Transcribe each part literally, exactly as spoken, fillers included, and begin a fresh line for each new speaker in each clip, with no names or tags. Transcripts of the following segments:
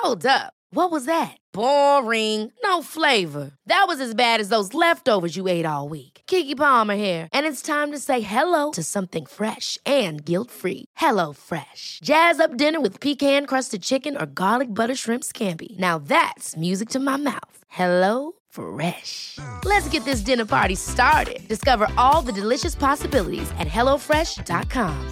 Hold up. What was that? Boring. No flavor. That was as bad as those leftovers you ate all week. Keke Palmer here, and it's time to say hello to something fresh and guilt-free. Hello Fresh. Jazz up dinner with pecan-crusted chicken or garlic butter shrimp scampi. Now that's music to my mouth. Hello Fresh. Let's get this dinner party started. Discover all the delicious possibilities at hello fresh dot com.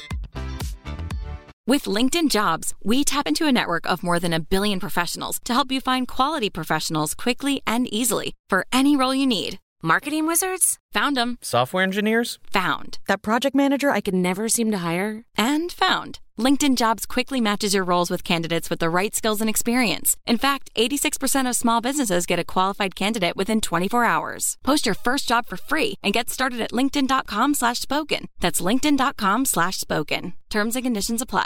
With LinkedIn Jobs, we tap into a network of more than a billion professionals to help you find quality professionals quickly and easily for any role you need. Marketing wizards? Found them.
Software engineers?
Found. That project manager I could never seem to hire? And found. LinkedIn Jobs quickly matches your roles with candidates with the right skills and experience. In fact, eighty-six percent of small businesses get a qualified candidate within twenty-four hours. Post your first job for free and get started at linkedin.com slash spoken. That's linkedin.com slash spoken. Terms and conditions apply.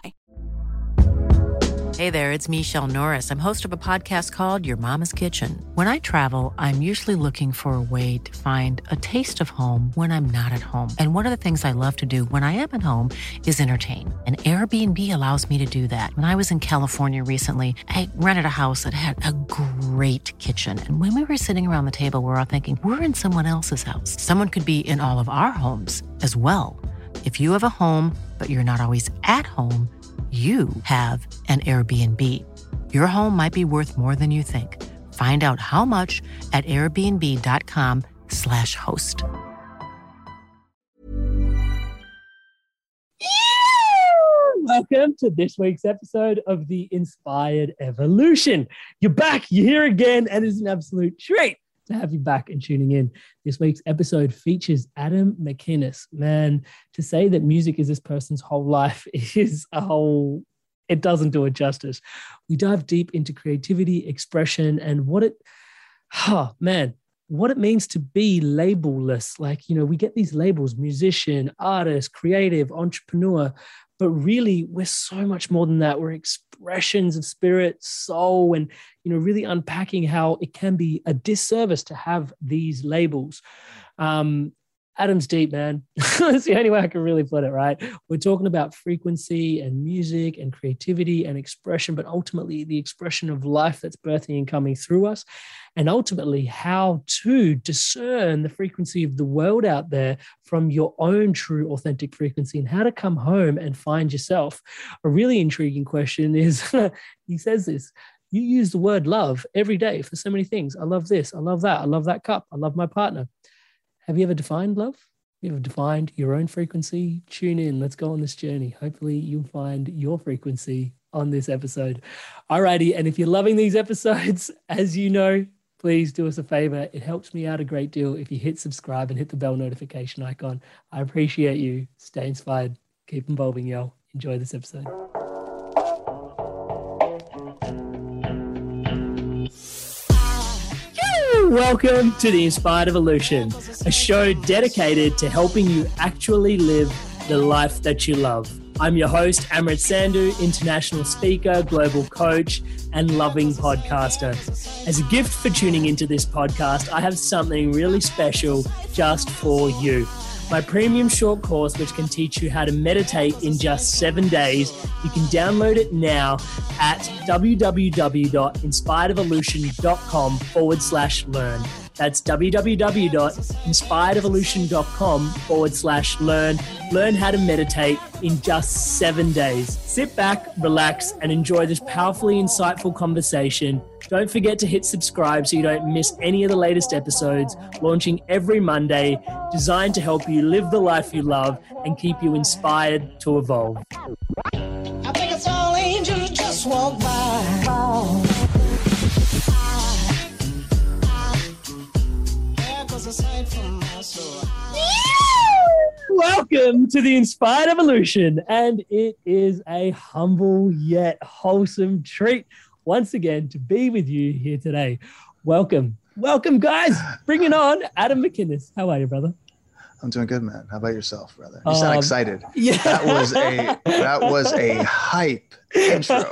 Hey there, it's Michelle Norris. I'm host of a podcast called Your Mama's Kitchen. When I travel, I'm usually looking for a way to find a taste of home when I'm not at home. And one of the things I love to do when I am at home is entertain. And Airbnb allows me to do that. When I was in California recently, I rented a house that had a great kitchen. And when we were sitting around the table, we were all thinking, we're in someone else's house. Someone could be in all of our homes as well. If you have a home, but you're not always at home, you have an Airbnb. Your home might be worth more than you think. Find out how much at airbnb.com slash host.
Welcome to this week's episode of The Inspired Evolution. You're back, you're here again, and it's an absolute treat to have you back and tuning in. This week's episode features Adam McInnes. Man, to say that music is this person's whole life is a whole, it doesn't do it justice. We dive deep into creativity, expression, and what it, oh man, what it means to be labelless. Like, you know, we get these labels, musician, artist, creative, entrepreneur, but really we're so much more than that. We're expressions of spirit, soul, and, you know, really unpacking how it can be a disservice to have these labels. Um, Adam's deep, man. That's the only way I can really put it, right? We're talking about frequency and music and creativity and expression, but ultimately the expression of life that's birthing and coming through us, and ultimately how to discern the frequency of the world out there from your own true authentic frequency, and how to come home and find yourself. A really intriguing question is, he says this, you use the word love every day for so many things. I love this. I love that. I love that cup. I love my partner. Have you ever defined love? Have you ever defined your own frequency? Tune in. Let's go on this journey. Hopefully you'll find your frequency on this episode. Alrighty. And if you're loving these episodes, as you know, please do us a favor. It helps me out a great deal if you hit subscribe and hit the bell notification icon. I appreciate you. Stay inspired. Keep evolving, yo. Enjoy this episode. Welcome to The Inspired Evolution, a show dedicated to helping you actually live the life that you love. I'm your host, Amrit Sandhu, international speaker, global coach, and loving podcaster. As a gift for tuning into this podcast, I have something really special just for you. My premium short course, which can teach you how to meditate in just seven days. You can download it now at www.inspiredevolution.com forward slash learn. That's www.inspiredevolution.com forward slash learn. Learn how to meditate in just seven days. Sit back, relax, and enjoy this powerfully insightful conversation. Don't forget to hit subscribe so you don't miss any of the latest episodes, launching every Monday, designed to help you live the life you love and keep you inspired to evolve.
I think it's all angels just walk by.
Welcome to The Inspired Evolution, and it is a humble yet wholesome treat once again to be with you here today. Welcome. Welcome, guys. Bring it on. Adam McInnes. How are you, brother?
I'm doing good, man. How about yourself, brother? You sound
Um,
excited.
Yeah.
That was a that was a hype intro.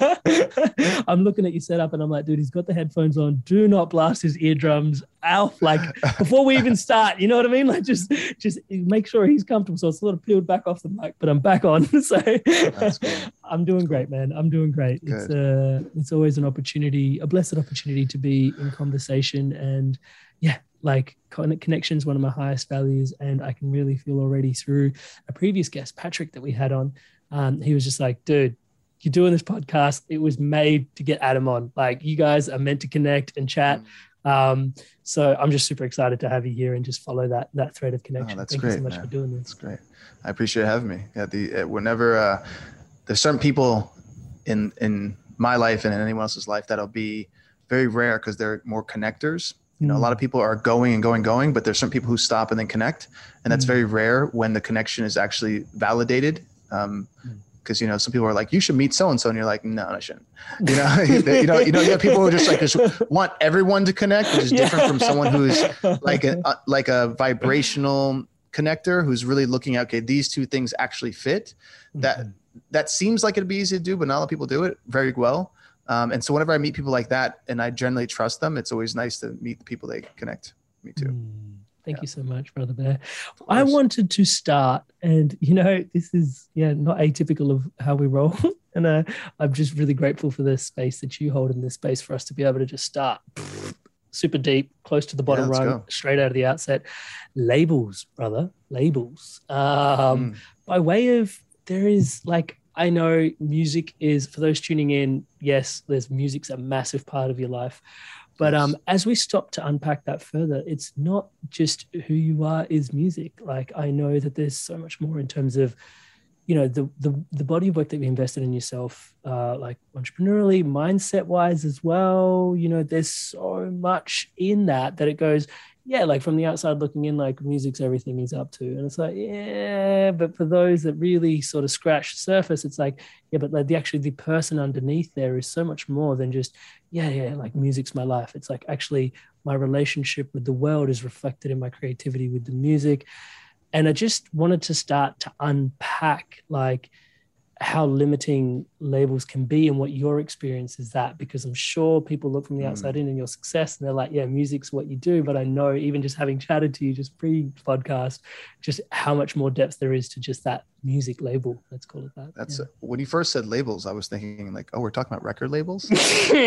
I'm looking at your setup and I'm like, dude, he's got the headphones on. Do not blast his eardrums out. Like before we even start, you know what I mean? Like just just make sure he's comfortable. So it's a little peeled back off the mic, but I'm back on. So
That's cool.
I'm doing great, man. I'm doing great.
Good.
It's uh it's always an opportunity, a blessed opportunity to be in conversation. And yeah, like con- connection is one of my highest values. And I can really feel already through a previous guest, Patrick, that we had on. Um, he was just like, dude, you're doing this podcast. It was made to get Adam on. Like you guys are meant to connect and chat. Um, so I'm just super excited to have you here and just follow that that thread of connection.
Oh, that's
Thank
great,
you so much
man.
for doing this.
That's great. I appreciate having me. Yeah, the uh, whenever uh, there's certain people in in my life and in anyone else's life that'll be very rare because they're more connectors. You know, a lot of people are going and going, going, but there's some people who stop and then connect. And that's very rare when the connection is actually validated. Um, Because, you know, some people are like, you should meet so-and-so. And you're like, no, I shouldn't. You know, you know, you know, you have people who just like just want everyone to connect, which is different from someone who's like a, a like a vibrational connector who's really looking at, okay, these two things actually fit. That mm-hmm. that seems like it'd be easy to do, but not a lot of people do it very well. Um, and so whenever I meet people like that and I generally trust them, it's always nice to meet the people they connect me to.
Mm. Thank yeah. you so much, Brother Bear. I wanted to start, and you know, this is yeah not atypical of how we roll. And uh, I'm just really grateful for the space that you hold in this space for us to be able to just start super deep, close to the bottom
yeah,
rung,
go.
straight out of the outset. Labels, brother, labels. Um, mm. By way of, there is like, I know music is, for those tuning in, yes, there's music's a massive part of your life. But um, as we stop to unpack that further, it's not just who you are is music. Like I know that there's so much more in terms of, you know, the the the body of work that you invested in yourself, uh, like entrepreneurially, mindset wise as well. You know, there's so much in that that it goes, yeah, like from the outside looking in, like music's everything he's up to. And it's like, yeah, but for those that really sort of scratch the surface, it's like, yeah, but like the actually the person underneath there is so much more than just, yeah, yeah, like music's my life. It's like actually my relationship with the world is reflected in my creativity with the music. And I just wanted to start to unpack like how limiting labels can be and what your experience is that, because I'm sure people look from the outside mm. in and your success and they're like, yeah, music's what you do. But I know even just having chatted to you just pre-podcast, just how much more depth there is to just that music label. Let's call it that.
That's
yeah.
uh, when you first said labels, I was thinking like, oh, we're talking about record labels. and,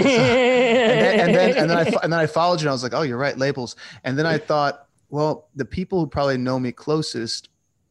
then, and then and then I and then I followed you and I was like, oh, you're right, labels. And then I thought, well, the people who probably know me closest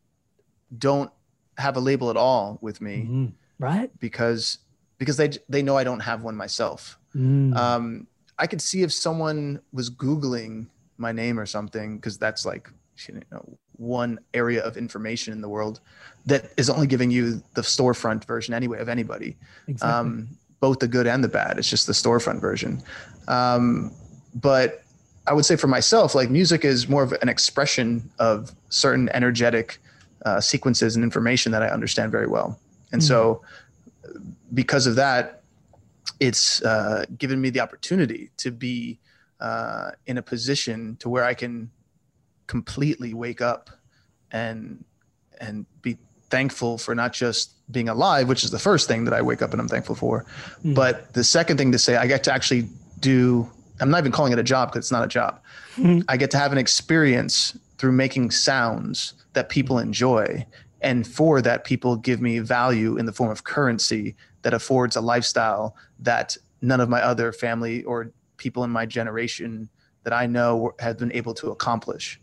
don't have a label at all with me,
mm-hmm. right?
Because because they they know I don't have one myself.
Mm.
Um, I could see if someone was Googling my name or something, because that's like, you know, one area of information in the world that is only giving you the storefront version anyway of anybody,
exactly.
um, both the good and the bad. It's just the storefront version. Um, but I would say for myself, like music is more of an expression of certain energetic uh, sequences and information that I understand very well. And mm. so because of that, it's uh, given me the opportunity to be uh, in a position to where I can completely wake up and and be thankful for not just being alive, which is the first thing that I wake up and I'm thankful for. Mm. But the second thing to say, I get to actually do, I'm not even calling it a job because it's not a job. Mm. I get to have an experience through making sounds that people enjoy. And for that, people give me value in the form of currency that affords a lifestyle that none of my other family or people in my generation that I know have been able to accomplish.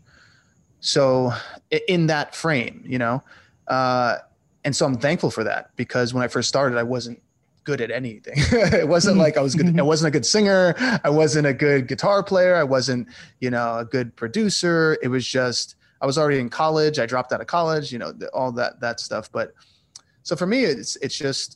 So in that frame, you know, uh, and so I'm thankful for that, because when I first started, I wasn't good at anything. It wasn't like I was good. I wasn't a good singer. I wasn't a good guitar player. I wasn't, you know, a good producer. It was just, I was already in college. I dropped out of college, you know, all that, that stuff. But so for me, it's, it's just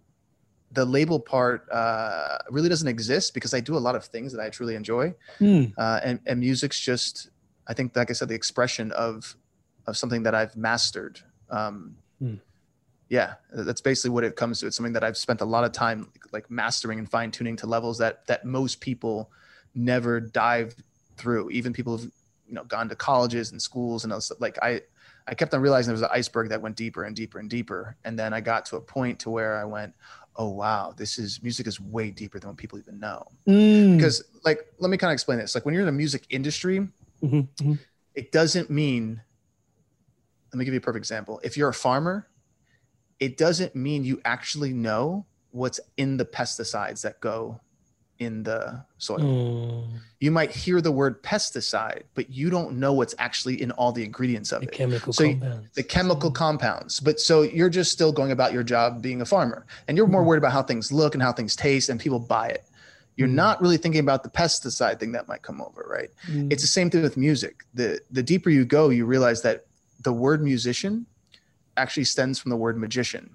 the label part uh, really doesn't exist because I do a lot of things that I truly enjoy. Mm. Uh, and, and music's just, I think, like I said, the expression of, of something that I've mastered. Um, mm. Yeah, that's basically what it comes to. It's something that I've spent a lot of time like mastering and fine tuning to levels that, that most people never dive through. Even people who've, you know, gone to colleges and schools and else, like I, I kept on realizing there was an iceberg that went deeper and deeper and deeper. And then I got to a point to where I went, oh, wow, this is music is way deeper than what people even know.
Mm.
Because like, let me kind of explain this. Like when you're in the music industry,
mm-hmm, mm-hmm.
it doesn't mean, let me give you a perfect example. If you're a farmer, it doesn't mean you actually know what's in the pesticides that go in the soil. Mm. You might hear the word pesticide, but you don't know what's actually in all the ingredients of
the
it.
Chemical
so
compounds.
The chemical compounds. But so you're just still going about your job being a farmer, and you're more worried about how things look and how things taste and people buy it. You're mm. not really thinking about the pesticide thing that might come over, right? Mm. It's the same thing with music. The the deeper you go, you realize that the word musician actually stems from the word magician.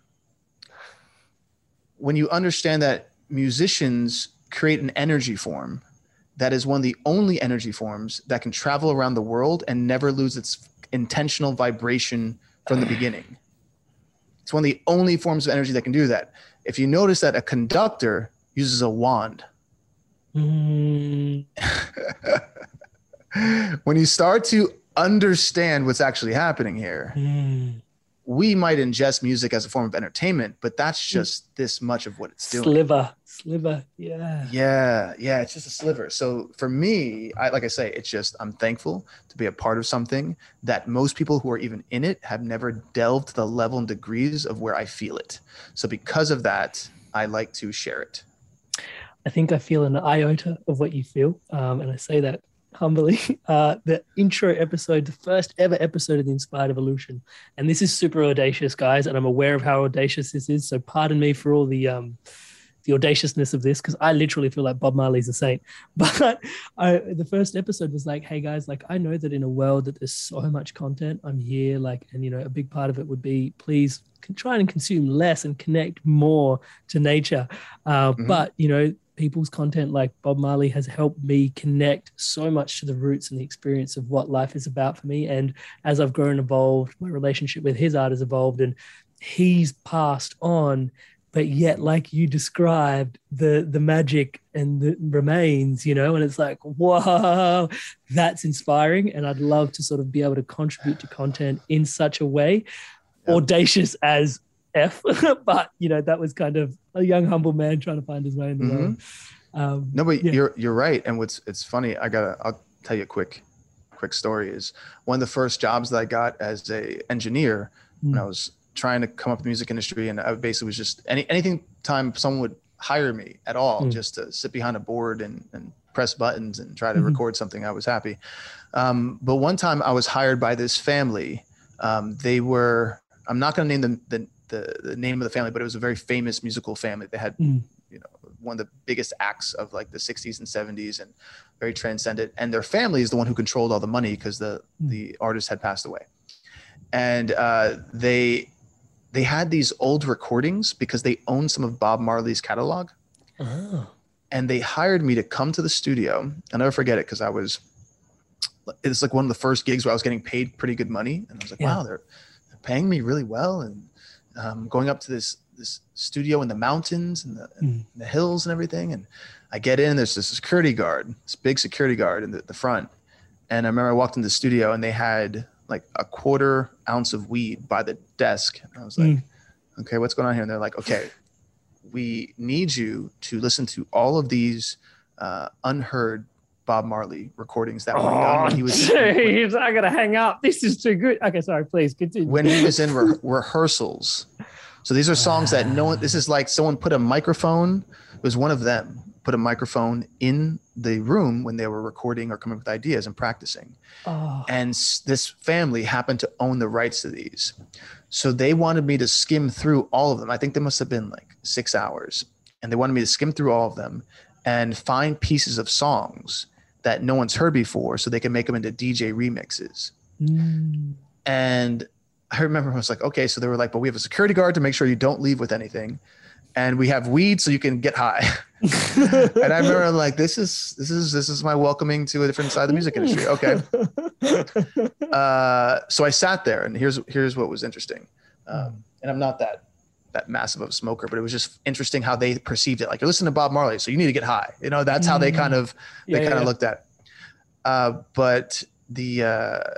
When you understand that musicians create an energy form that is one of the only energy forms that can travel around the world and never lose its intentional vibration from the beginning. It's one of the only forms of energy that can do that. If you notice that a conductor uses a wand. Mm. When you start to understand what's actually happening here, mm. we might ingest music as a form of entertainment, but that's just this much of what it's doing.
Sliver, sliver, yeah.
Yeah, yeah, it's just a sliver. So for me, I, like I say, it's just, I'm thankful to be a part of something that most people who are even in it have never delved to the level and degrees of where I feel it. So because of that, I like to share it.
I think I feel an iota of what you feel. Um, and I say that humbly. Uh, the intro episode, the first ever episode of the Inspired Evolution. And this is super audacious, guys. And I'm aware of how audacious this is. So pardon me for all the um, the audaciousness of this, because I literally feel like Bob Marley's a saint. But I, the first episode was like, hey, guys, like I know that in a world that there's so much content, I'm here. Like, and, you know, a big part of it would be, please try and consume less and connect more to nature. Uh, mm-hmm. But, you know, people's content like Bob Marley has helped me connect so much to the roots and the experience of what life is about for me. And as I've grown and evolved, my relationship with his art has evolved and he's passed on, but yet like you described, the the magic and the remains, you know, and it's like, whoa, that's inspiring. And I'd love to sort of be able to contribute to content in such a way, yep. audacious as F, but you know, that was kind of a young, humble man trying to find his way in the mm-hmm. world. Um,
no, but
yeah.
you're you're right. And what's it's funny, I gotta I'll tell you a quick quick story. Is one of the first jobs that I got as a engineer mm. when I was trying to come up in the music industry, and I basically was just any anything time someone would hire me at all mm. just to sit behind a board and and press buttons and try to mm-hmm. record something, I was happy. Um, but one time I was hired by this family. Um, they were I'm not going to name them the The, the name of the family, but it was a very famous musical family. They had, mm. you know, one of the biggest acts of like the sixties and seventies and very transcendent. And their family is the one who controlled all the money because the, mm. the artist had passed away. And uh, they, they had these old recordings because they owned some of Bob Marley's catalog. Oh. And they hired me to come to the studio. I'll never forget it because I was, it's like one of the first gigs where I was getting paid pretty good money. And I was like, yeah. wow, they're, they're paying me really well. And Um, going up to this this studio in the mountains and the, mm. and the hills and everything. And I get in, there's this security guard, this big security guard in the, the front. And I remember I walked into the studio and they had like a quarter ounce of weed by the desk. And I was like, mm. okay, what's going on here? And they're like, okay, we need you to listen to all of these uh, unheard Bob Marley recordings that were oh, done when he was
geez, when, I gotta hang up. This is too good. Okay, sorry, please continue.
When he was in re- rehearsals. So these are songs that no one, this is like someone put a microphone, it was one of them, put a microphone in the room when they were recording or coming up with ideas and practicing. Oh. And this family happened to own the rights to these. So they wanted me to skim through all of them. I think there must have been like six hours. And they wanted me to skim through all of them and find pieces of songs that no one's heard before so they can make them into D J remixes. Mm. And I remember I was like, okay, so they were like, but we have a security guard to make sure you don't leave with anything. And we have weed so you can get high. And I remember like, this is, this is, this is my welcoming to a different side of the music industry. Okay. Uh, so I sat there and here's, here's what was interesting. Um, and I'm not that, that massive of a smoker, but it was just interesting how they perceived it. Like, you're listening to Bob Marley, so you need to get high. You know, that's how they kind of, they yeah, kind of yeah. looked at it. Uh, but the, uh,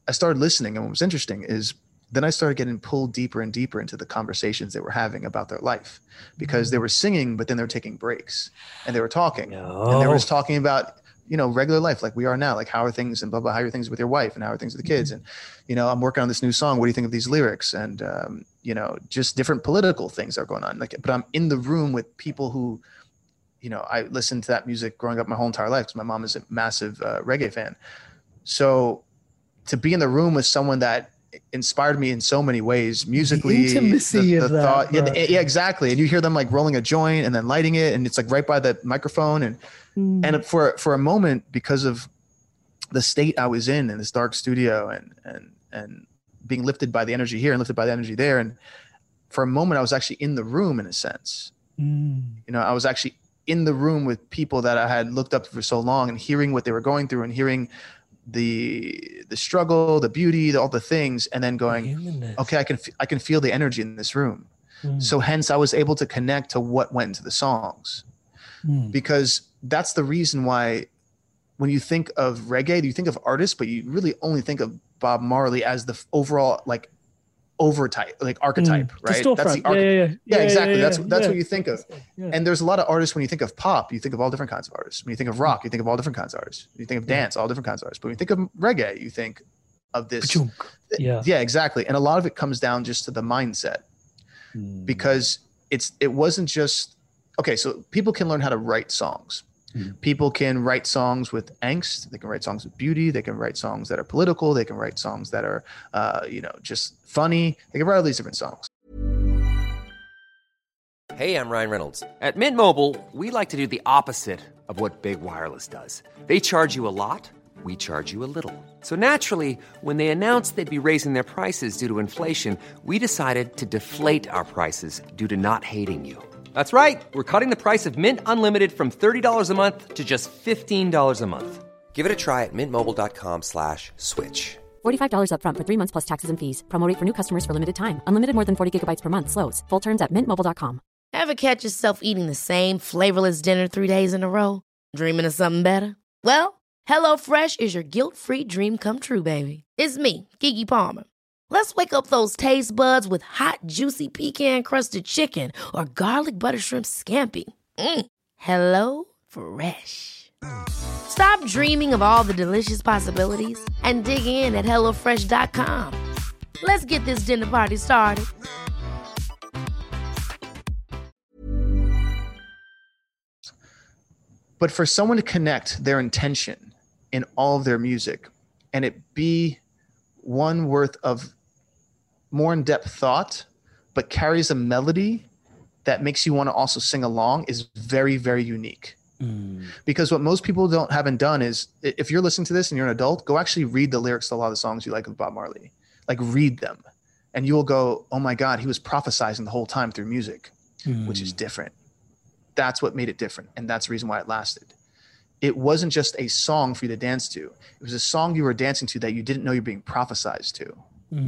I started listening, and what was interesting is then I started getting pulled deeper and deeper into the conversations they were having about their life, because they were singing, but then they were taking breaks and they were talking
No.
and they were just talking about, you know, regular life, like we are now, like how are things and blah, blah, how are things with your wife and how are things with the kids? And, you know, I'm working on this new song. What do you think of these lyrics? And, um, you know, just different political things are going on. Like, but I'm in the room with people who, you know, I listened to that music growing up my whole entire life because my mom is a massive uh, reggae fan. So to be in the room with someone that inspired me in so many ways, musically,
the intimacy
the, the
of that,
thought, yeah,
bro.
the, yeah, exactly. And you hear them like rolling a joint and then lighting it, and it's like right by the microphone. And
Mm.
and for for a moment, because of the state I was in in this dark studio, and and and being lifted by the energy here and lifted by the energy there, and for a moment I was actually in the room in a sense.
Mm.
You know, I was actually in the room with people that I had looked up to for so long, and hearing what they were going through and hearing the the struggle, the beauty, the, all the things, and then going,
Humanness.
okay, I can f- I can feel the energy in this room.
Mm.
So hence I was able to connect to what went into the songs,
Mm.
because that's the reason why when you think of reggae, you think of artists, but you really only think of Bob Marley as the f- overall like overtype, like archetype,
Mm.
right?
The
That's
storefront.
the arch-
yeah, yeah,
yeah, exactly.
yeah,
that's
yeah,
that's
yeah.
what you think of.
Yeah.
And there's a lot of artists. When you think of pop, you think of all different kinds of artists. When you think of rock, you think of all different kinds of artists. When you think of dance, all different kinds of artists. But when you think of reggae, you think of this.
Ka-chunk. Yeah.
Yeah, exactly. And a lot of it comes down just to the mindset,
Mm.
because it's it wasn't just okay. So people can learn how to write songs.
Mm.
People can write songs with angst. They can write songs with beauty. They can write songs that are political. They can write songs that are, uh, you know, just funny. They can write all these different songs.
Hey, I'm Ryan Reynolds. At Mint Mobile, we like to do the opposite of what Big Wireless does. They charge you a lot, we charge you a little. So naturally, when they announced they'd be raising their prices due to inflation, we decided to deflate our prices due to not hating you. That's right. We're cutting the price of Mint Unlimited from thirty dollars a month to just fifteen dollars a month. Give it a try at mintmobile.com slash switch.
forty-five dollars up front for three months plus taxes and fees. Promo rate for new customers for limited time. Unlimited more than forty gigabytes per month. Slows full terms at mint mobile dot com.
Ever catch yourself eating the same flavorless dinner three days in a row? Dreaming of something better? Well, HelloFresh is your guilt-free dream come true, baby. It's me, Keke Palmer. Let's wake up those taste buds with hot, juicy pecan-crusted chicken or garlic butter shrimp scampi. Mm. Hello Fresh. Stop dreaming of all the delicious possibilities and dig in at hello fresh dot com. Let's get this dinner party started.
But for someone to connect their intention in all of their music and it be one worth of more in-depth thought, but carries a melody that makes you want to also sing along is very, very unique.
Mm.
Because what most people don't haven't done is, if you're listening to this and you're an adult, go actually read the lyrics to a lot of the songs you like of Bob Marley. Like read them and you will go, oh my God, he was prophesizing the whole time through music,
Mm.
which is different. That's what made it different. And that's the reason why it lasted. It wasn't just a song for you to dance to. It was a song you were dancing to that you didn't know you're being prophesized to.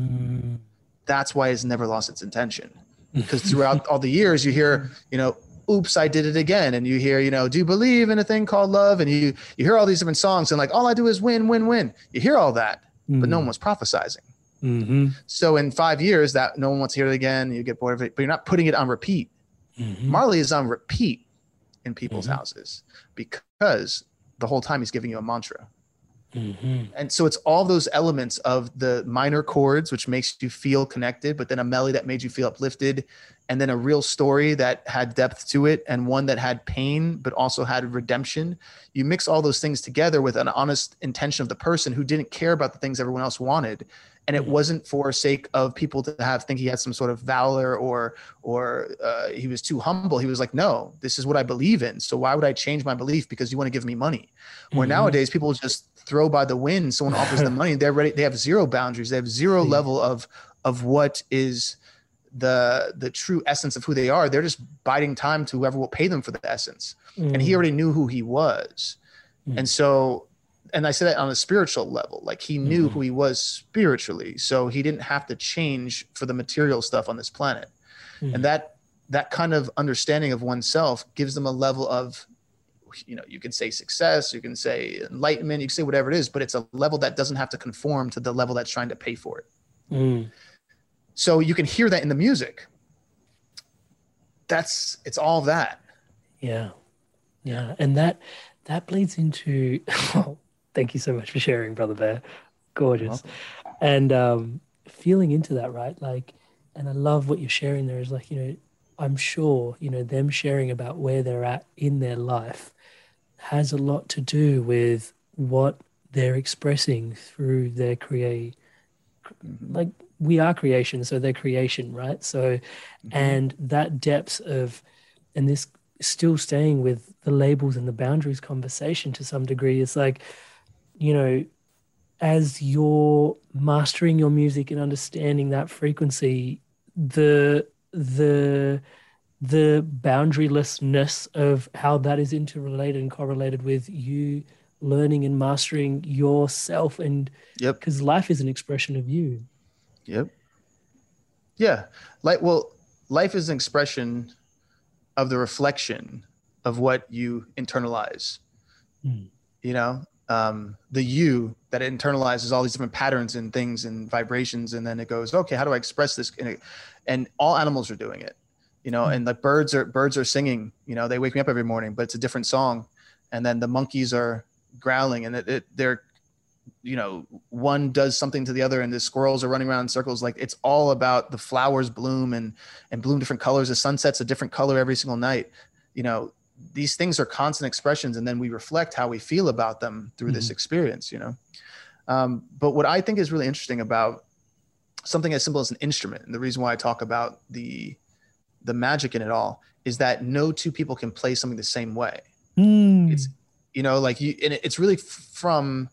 Mm.
That's why it's never lost its intention. Because throughout all the years you hear, you know, oops, I did it again. And you hear, you know, do you believe in a thing called love? And you, you hear all these different songs and like, all I do is win, win, win. You hear all that,
Mm.
but no one was prophesizing.
Mm-hmm.
So in five years that no one wants to hear it again, you get bored of it, but you're not putting it on repeat.
Mm-hmm.
Marley is on repeat in people's
Mhm.
houses because the whole time he's giving you a mantra.
Mm-hmm.
And so it's all those elements of the minor chords, which makes you feel connected, but then a melody that made you feel uplifted, and then a real story that had depth to it, and one that had pain, but also had redemption. You mix all those things together with an honest intention of the person who didn't care about the things everyone else wanted. And it wasn't for sake of people to have think he had some sort of valor or or uh, he was too humble. He was like, no, this is what I believe in. So why would I change my belief because you want to give me money? Where
Mhm.
nowadays people just throw by the wind. Someone offers them money, they're ready. They have zero boundaries. They have zero
Yeah.
level of of what is the the true essence of who they are. They're just biding time to whoever will pay them for the essence. And he already knew who he was.
Mm.
And so. And I say that on a spiritual level, like he knew
Mhm.
who he was spiritually. So he didn't have to change for the material stuff on this planet.
Mm.
And that, that kind of understanding of oneself gives them a level of you know, you can say success, you can say enlightenment, you can say whatever it is, but it's a level that doesn't have to conform to the level that's trying to pay for it.
Mm.
So you can hear that in the music. That's, it's all that.
Yeah. Yeah. And that, that bleeds into, oh, thank you so much for sharing, Brother Bear. Gorgeous. And um, feeling into that, right? Like, and I love what you're sharing there is like, you know, I'm sure, you know, them sharing about where they're at in their life has a lot to do with what they're expressing through their create. Like we are creation, so they're creation, right? So, mm-hmm. and that depth of, and this still staying with the labels and the boundaries conversation to some degree, it's like, you know, as you're mastering your music and understanding that frequency, the the the boundarylessness of how that is interrelated and correlated with you learning and mastering yourself, and
yep,
because life is an expression of you.
Yep. Yeah. Like, well, life is an expression of the reflection of what you internalize. Mm. You know, um, the you that it internalizes all these different patterns and things and vibrations, and then it goes, okay, how do I express this? And, it, and all animals are doing it, you know, mm. and like birds are birds are singing. You know, they wake me up every morning, but it's a different song. And then the monkeys are growling, and it, it, they're, you know, one does something to the other, and the squirrels are running around in circles. Like it's all about the flowers bloom and and bloom different colors. The sunset's a different color every single night. You know, these things are constant expressions, and then we reflect how we feel about them through mm-hmm. this experience, you know. Um, but what I think is really interesting about something as simple as an instrument, and the reason why I talk about the the magic in it all, is that no two people can play something the same way. Mm. It's, you know, like you, and it's really from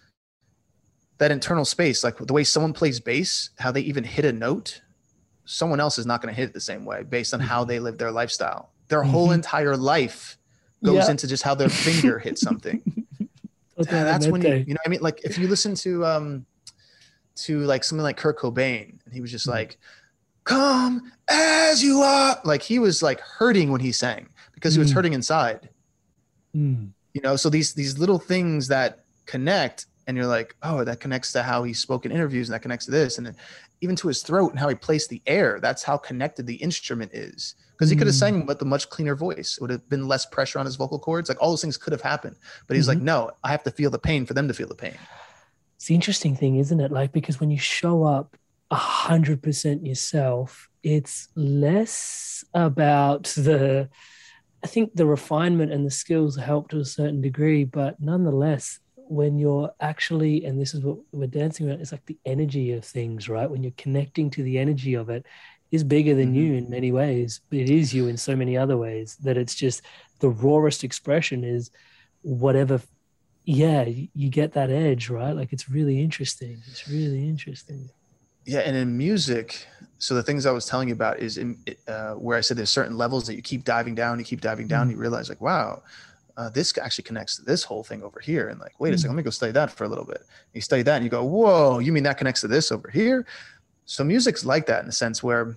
that internal space, like the way someone plays bass, how they even hit a note, someone else is not going to hit it the same way based on mm-hmm. how they live their lifestyle. Their mm-hmm. whole entire life goes yeah. into just how their finger hits something. That's when you, you know what I mean? Like if you listen to, um, to like something like Kurt Cobain, and he was just mm-hmm. like, come as you are. Like he was like hurting when he sang because mm-hmm. he was hurting inside. Mm. You know, so these these little things that connect, and you're like, oh, that connects to how he spoke in interviews, and that connects to this, and then even to his throat and how he placed the air. That's how connected the instrument is. Because he could have sang with a much cleaner voice. It would have been less pressure on his vocal cords. Like all those things could have happened. But he's mm-hmm. like, no, I have to feel the pain for them to feel the pain.
It's the interesting thing, isn't it? Like, because when you show up a hundred percent yourself, it's less about the, I think the refinement and the skills help to a certain degree, but nonetheless, when you're actually, and this is what we're dancing about, it's like the energy of things, right? When you're connecting to the energy of it, is bigger than you in many ways, but it is you in so many other ways that it's just the rawest expression is whatever. Yeah, you get that edge, right? Like it's really interesting. It's really interesting.
Yeah, and in music, so the things I was telling you about is in uh, where I said there's certain levels that you keep diving down, you keep diving down, mm-hmm. you realize like, wow, uh, this actually connects to this whole thing over here. And like, wait mm-hmm. a second, let me go study that for a little bit. You study that and you go, whoa, you mean that connects to this over here? So music's like that in a sense where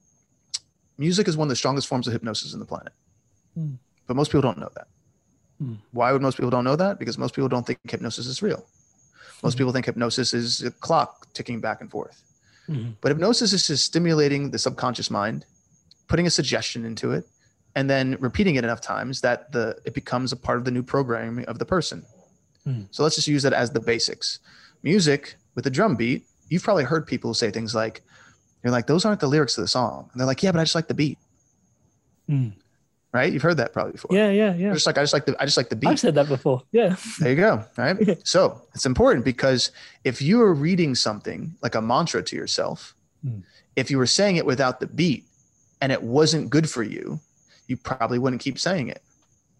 music is one of the strongest forms of hypnosis in the planet. Mm. But most people don't know that. Mm. Why would most people don't know that? Because most people don't think hypnosis is real. Most mm. people think hypnosis is a clock ticking back and forth. Mm. But hypnosis is just stimulating the subconscious mind, putting a suggestion into it, and then repeating it enough times that the it becomes a part of the new programming of the person. Mm. So let's just use that as the basics. Music with a drum beat, you've probably heard people say things like, you're like, those aren't the lyrics of the song. And they're like, yeah, but I just like the beat. Mm. Right? You've heard that probably before.
Yeah, yeah, yeah.
Just like, I just like the, I just like the beat.
I've said that before. Yeah.
There you go. Right. So it's important because if you are reading something like a mantra to yourself, mm. if you were saying it without the beat and it wasn't good for you, you probably wouldn't keep saying it.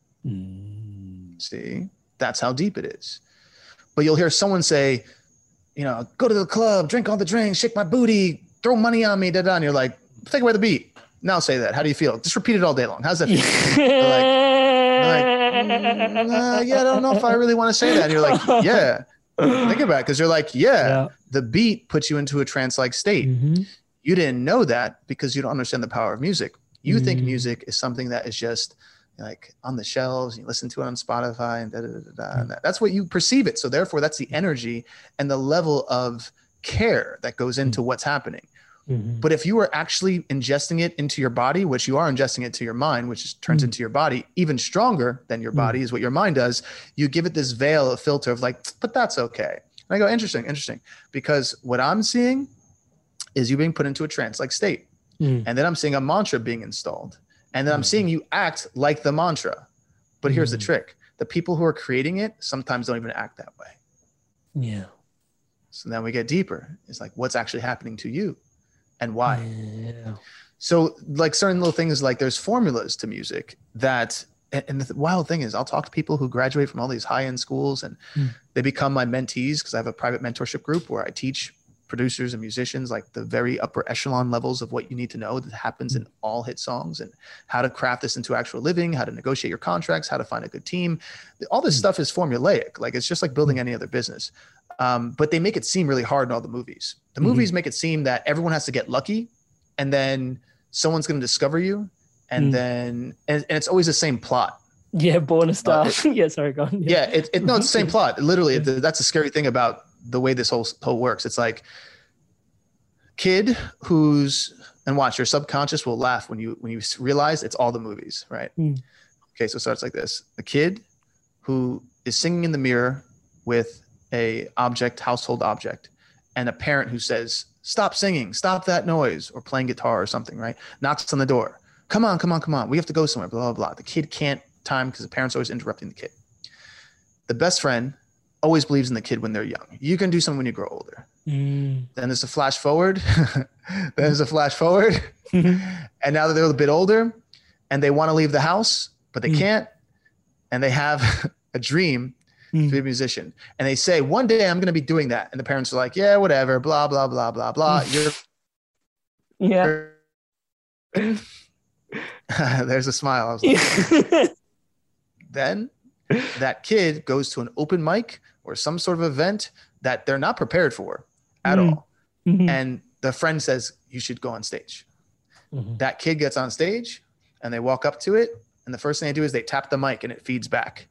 Mm. See, that's how deep it is. But you'll hear someone say, you know, go to the club, drink all the drinks, shake my booty, throw money on me, da da. And you're like, take away the beat. Now say that. How do you feel? Just repeat it all day long. How's that feel? They're like, they're like mm, uh, yeah, I don't know if I really want to say that. And you're like, yeah. Think about it. Because you're like, yeah, yeah, the beat puts you into a trance-like state. Mm-hmm. You didn't know that because you don't understand the power of music. You mm-hmm. think music is something that is just, like on the shelves, and you listen to it on Spotify, and da, da, da, da, da, and that, that's what you perceive it. So therefore, that's the energy and the level of care that goes into what's happening.
Mm-hmm.
But if you are actually ingesting it into your body, which you are ingesting it to your mind, which is, turns
Mm.
into your body, even stronger than your body is what your mind does. You give it this veil of filter of like, but that's okay. And I go, interesting, interesting. Because what I'm seeing is you being put into a trance-like state.
Mm.
And then I'm seeing a mantra being installed. And then I'm seeing you act like the mantra. But here's the trick. The people who are creating it sometimes don't even act that way.
Yeah.
So then we get deeper. It's like, what's actually happening to you and why?
Yeah.
So like certain little things, like there's formulas to music that, and and the wild thing is I'll talk to people who graduate from all these high-end schools and
Mm.
they become my mentees because I have a private mentorship group where I teach producers and musicians like the very upper echelon levels of what you need to know that happens in all hit songs and how to craft this into actual living, how to negotiate your contracts, how to find a good team. All this stuff is formulaic. Like it's just like building any other business. Um, but they make it seem really hard in all the movies. The
Mhm.
movies make it seem that everyone has to get lucky and then someone's going to discover you. And
Mm.
then, and, and it's always the same plot.
Yeah, Born a Star.
it-
yeah, sorry, go on.
Yeah, it, it no, it's the same plot. Literally, it, that's the scary thing about the way this whole whole works. It's like kid who's and watch your subconscious will laugh when you when you realize it's all the movies, right?
Mm.
Okay, so it starts like this: a kid who is singing in the mirror with a object, household object, and a parent who says, "Stop singing, stop that noise," or playing guitar or something, right? Knocks on the door. Come on, come on, come on. We have to go somewhere. Blah blah blah. The kid can't time because the parents are always interrupting the kid. The best friend always believes in the kid when they're young. You can do something when you grow older.
Mm.
Then there's a flash forward. then there's a flash forward. And now that they're a bit older and they want to leave the house, but they
Mm.
can't. And they have a dream
Mm.
to be a musician. And they say, one day I'm going to be doing that. And the parents are like, yeah, whatever, blah, blah, blah, blah, blah. You're
Yeah.
There's a smile. I was like, then that kid goes to an open mic or some sort of event that they're not prepared for at
Mm.
all.
Mhm.
And the friend says, you should go on stage.
Mhm.
That kid gets on stage and they walk up to it. And the first thing they do is they tap the mic and it feeds back.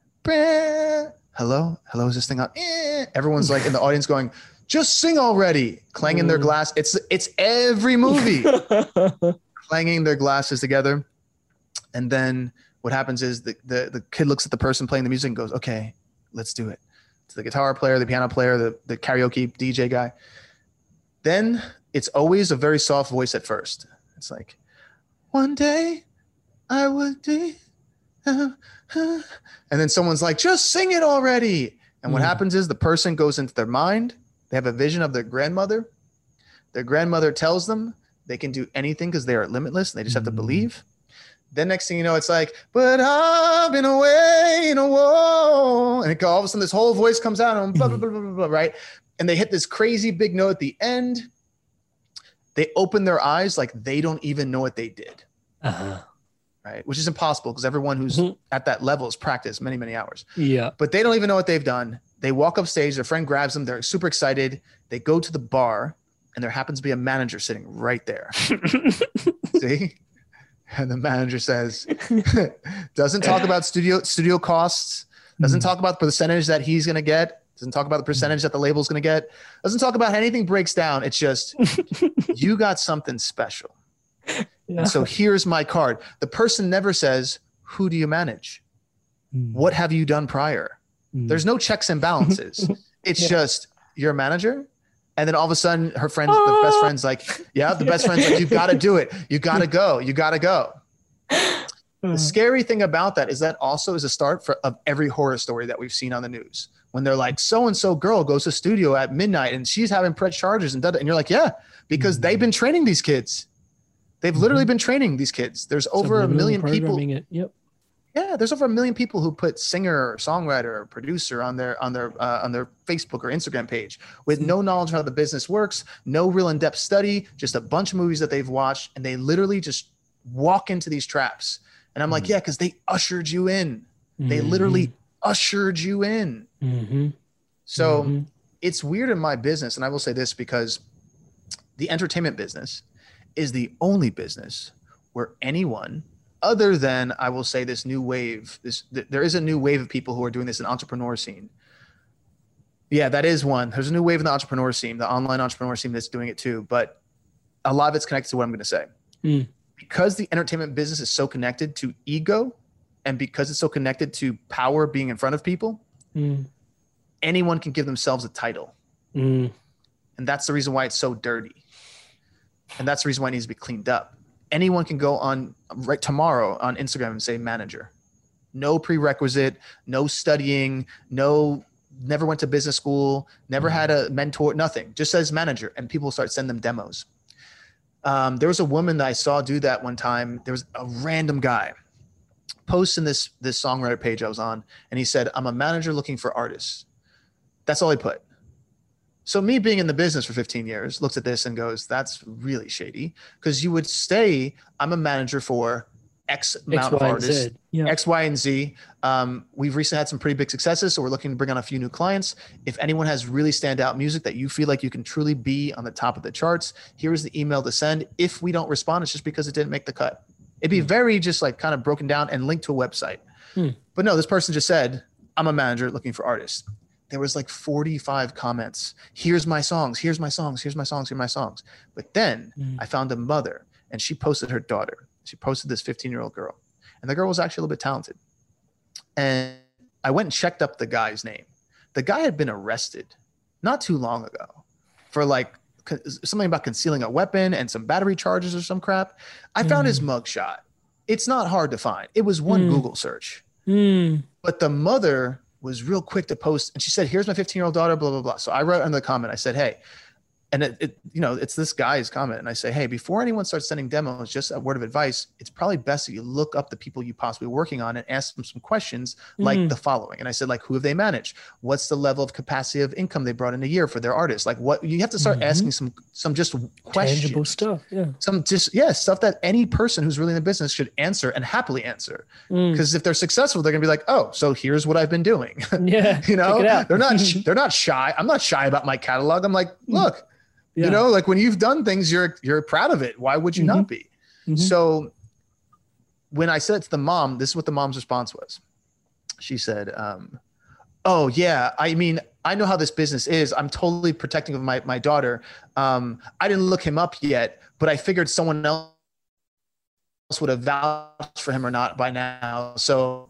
Brah. Hello? Hello, is this thing on? Eh. Everyone's like in the audience going, just sing already. Clanging their
Mm.
glass. It's, it's every movie. Clanging their glasses together. And then what happens is the, the, the kid looks at the person playing the music and goes, okay, let's do it. It's the guitar player, the piano player, the, the karaoke D J guy. Then it's always a very soft voice at first. It's like, one day I would be, uh, uh, and then someone's like, just sing it already. And what
Mm.
happens is the person goes into their mind. They have a vision of their grandmother. Their grandmother tells them they can do anything because they are limitless. They just have to
Mm.
believe. Then next thing you know, it's like, but I've been away in a whoa. And it, all of a sudden this whole voice comes out and blah, blah, blah, blah, blah, blah, right? And they hit this crazy big note at the end. They open their eyes like they don't even know what they did,
Uh-huh.
right? Which is impossible because everyone who's
Mhm.
at that level has practiced many, many hours.
Yeah.
But they don't even know what they've done. They walk up stage, their friend grabs them, they're super excited. They go to the bar and there happens to be a manager sitting right there. See? And the manager says, doesn't talk about studio studio costs, doesn't talk about the percentage that he's going to get, doesn't talk about the percentage that the label's going to get, doesn't talk about how anything breaks down. It's just, you got something special.
Yeah.
And so here's my card. The person never says, who do you manage?
Mm.
What have you done prior?
Mm.
There's no checks and balances. It's
Yeah.
just, you're a manager. And then all of a sudden her friends, the best friend's like, yeah, the best friend's like, you got to do it. You got to go. You got to go. The scary thing about that is that also is a start for of every horror story that we've seen on the news. When they're like, so-and-so girl goes to studio at midnight and she's having press charges and da, da, and you're like, yeah, because they've been training these kids. They've literally been training these kids. There's over a million people.
Programming it. Yep.
Yeah, there's over a million people who put singer, or songwriter, or producer on their on their uh, on their Facebook or Instagram page with no knowledge of how the business works, no real in-depth study, just a bunch of movies that they've watched, and they literally just walk into these traps. And I'm like, yeah, because they ushered you in. They literally ushered you in.
Mm-hmm.
So
Mhm.
it's weird in my business, and I will say this because the entertainment business is the only business where anyone other than, I will say, this new wave, this th- there is a new wave of people who are doing this in entrepreneur scene. Yeah, that is one. There's a new wave in the entrepreneur scene, the online entrepreneur scene that's doing it too. But a lot of it's connected to what I'm going to say.
Mm.
Because the entertainment business is so connected to ego, and because it's so connected to power being in front of people,
mm.
anyone can give themselves a title.
Mm.
And that's the reason why it's so dirty. And that's the reason why it needs to be cleaned up. Anyone can go on right tomorrow on Instagram and say manager. No prerequisite, no studying, no, never went to business school, never had a mentor, nothing. Just says manager, and people start sending them demos. Um, there was a woman that I saw do that one time. There was a random guy posting this, this songwriter page I was on, and he said, I'm a manager looking for artists. That's all he put. So me being in the business for fifteen years looks at this and goes, that's really shady, because you would say, I'm a manager for X amount
X,
of
Y,
artists,
Z. Yeah.
X, Y, and Z. Um, we've recently had some pretty big successes, so we're looking to bring on a few new clients. If anyone has really standout music that you feel like you can truly be on the top of the charts, here's the email to send. If we don't respond, it's just because it didn't make the cut. It'd be very just like kind of broken down and linked to a website.
Hmm.
But no, this person just said, I'm a manager looking for artists. There was like forty-five comments. Here's my songs. Here's my songs. Here's my songs. Here's my songs. But then
Mm.
I found a mother, and she posted her daughter. She posted this fifteen-year-old girl, and the girl was actually a little bit talented. And I went and checked up the guy's name. The guy had been arrested not too long ago for like co- something about concealing a weapon and some battery charges or some crap. I found
Mm.
his mugshot. It's not hard to find. It was one
Mm.
Google search.
Mm.
But the mother was real quick to post, and she said, here's my fifteen year old daughter, blah, blah, blah. So I wrote under the comment, I said, hey, and it, it, you know, it's this guy's comment. And I say, hey, before anyone starts sending demos, just a word of advice, it's probably best that you look up the people you possibly working on and ask them some questions like
Mm.
the following. And I said, like, who have they managed? What's the level of capacity of income they brought in a year for their artists? Like what, you have to start
Mhm.
asking some, some just questions.
Tangible stuff. Yeah.
Some just, yeah, stuff that any person who's really in the business should answer and happily answer.
Mm.
Because if they're successful, they're gonna be like, oh, so here's what I've been doing.
Yeah.
You know,
check it out.
they're not, they're not shy. I'm not shy about my catalog. I'm like, look,
Yeah.
you know, like when you've done things, you're, you're proud of it. Why would you
Mhm.
not be?
Mhm.
So when I said it to the mom, this is what the mom's response was. She said, um, oh yeah, I mean, I know how this business is. I'm totally protecting of my, my daughter. Um, I didn't look him up yet, but I figured someone else would have vouched for him or not by now. So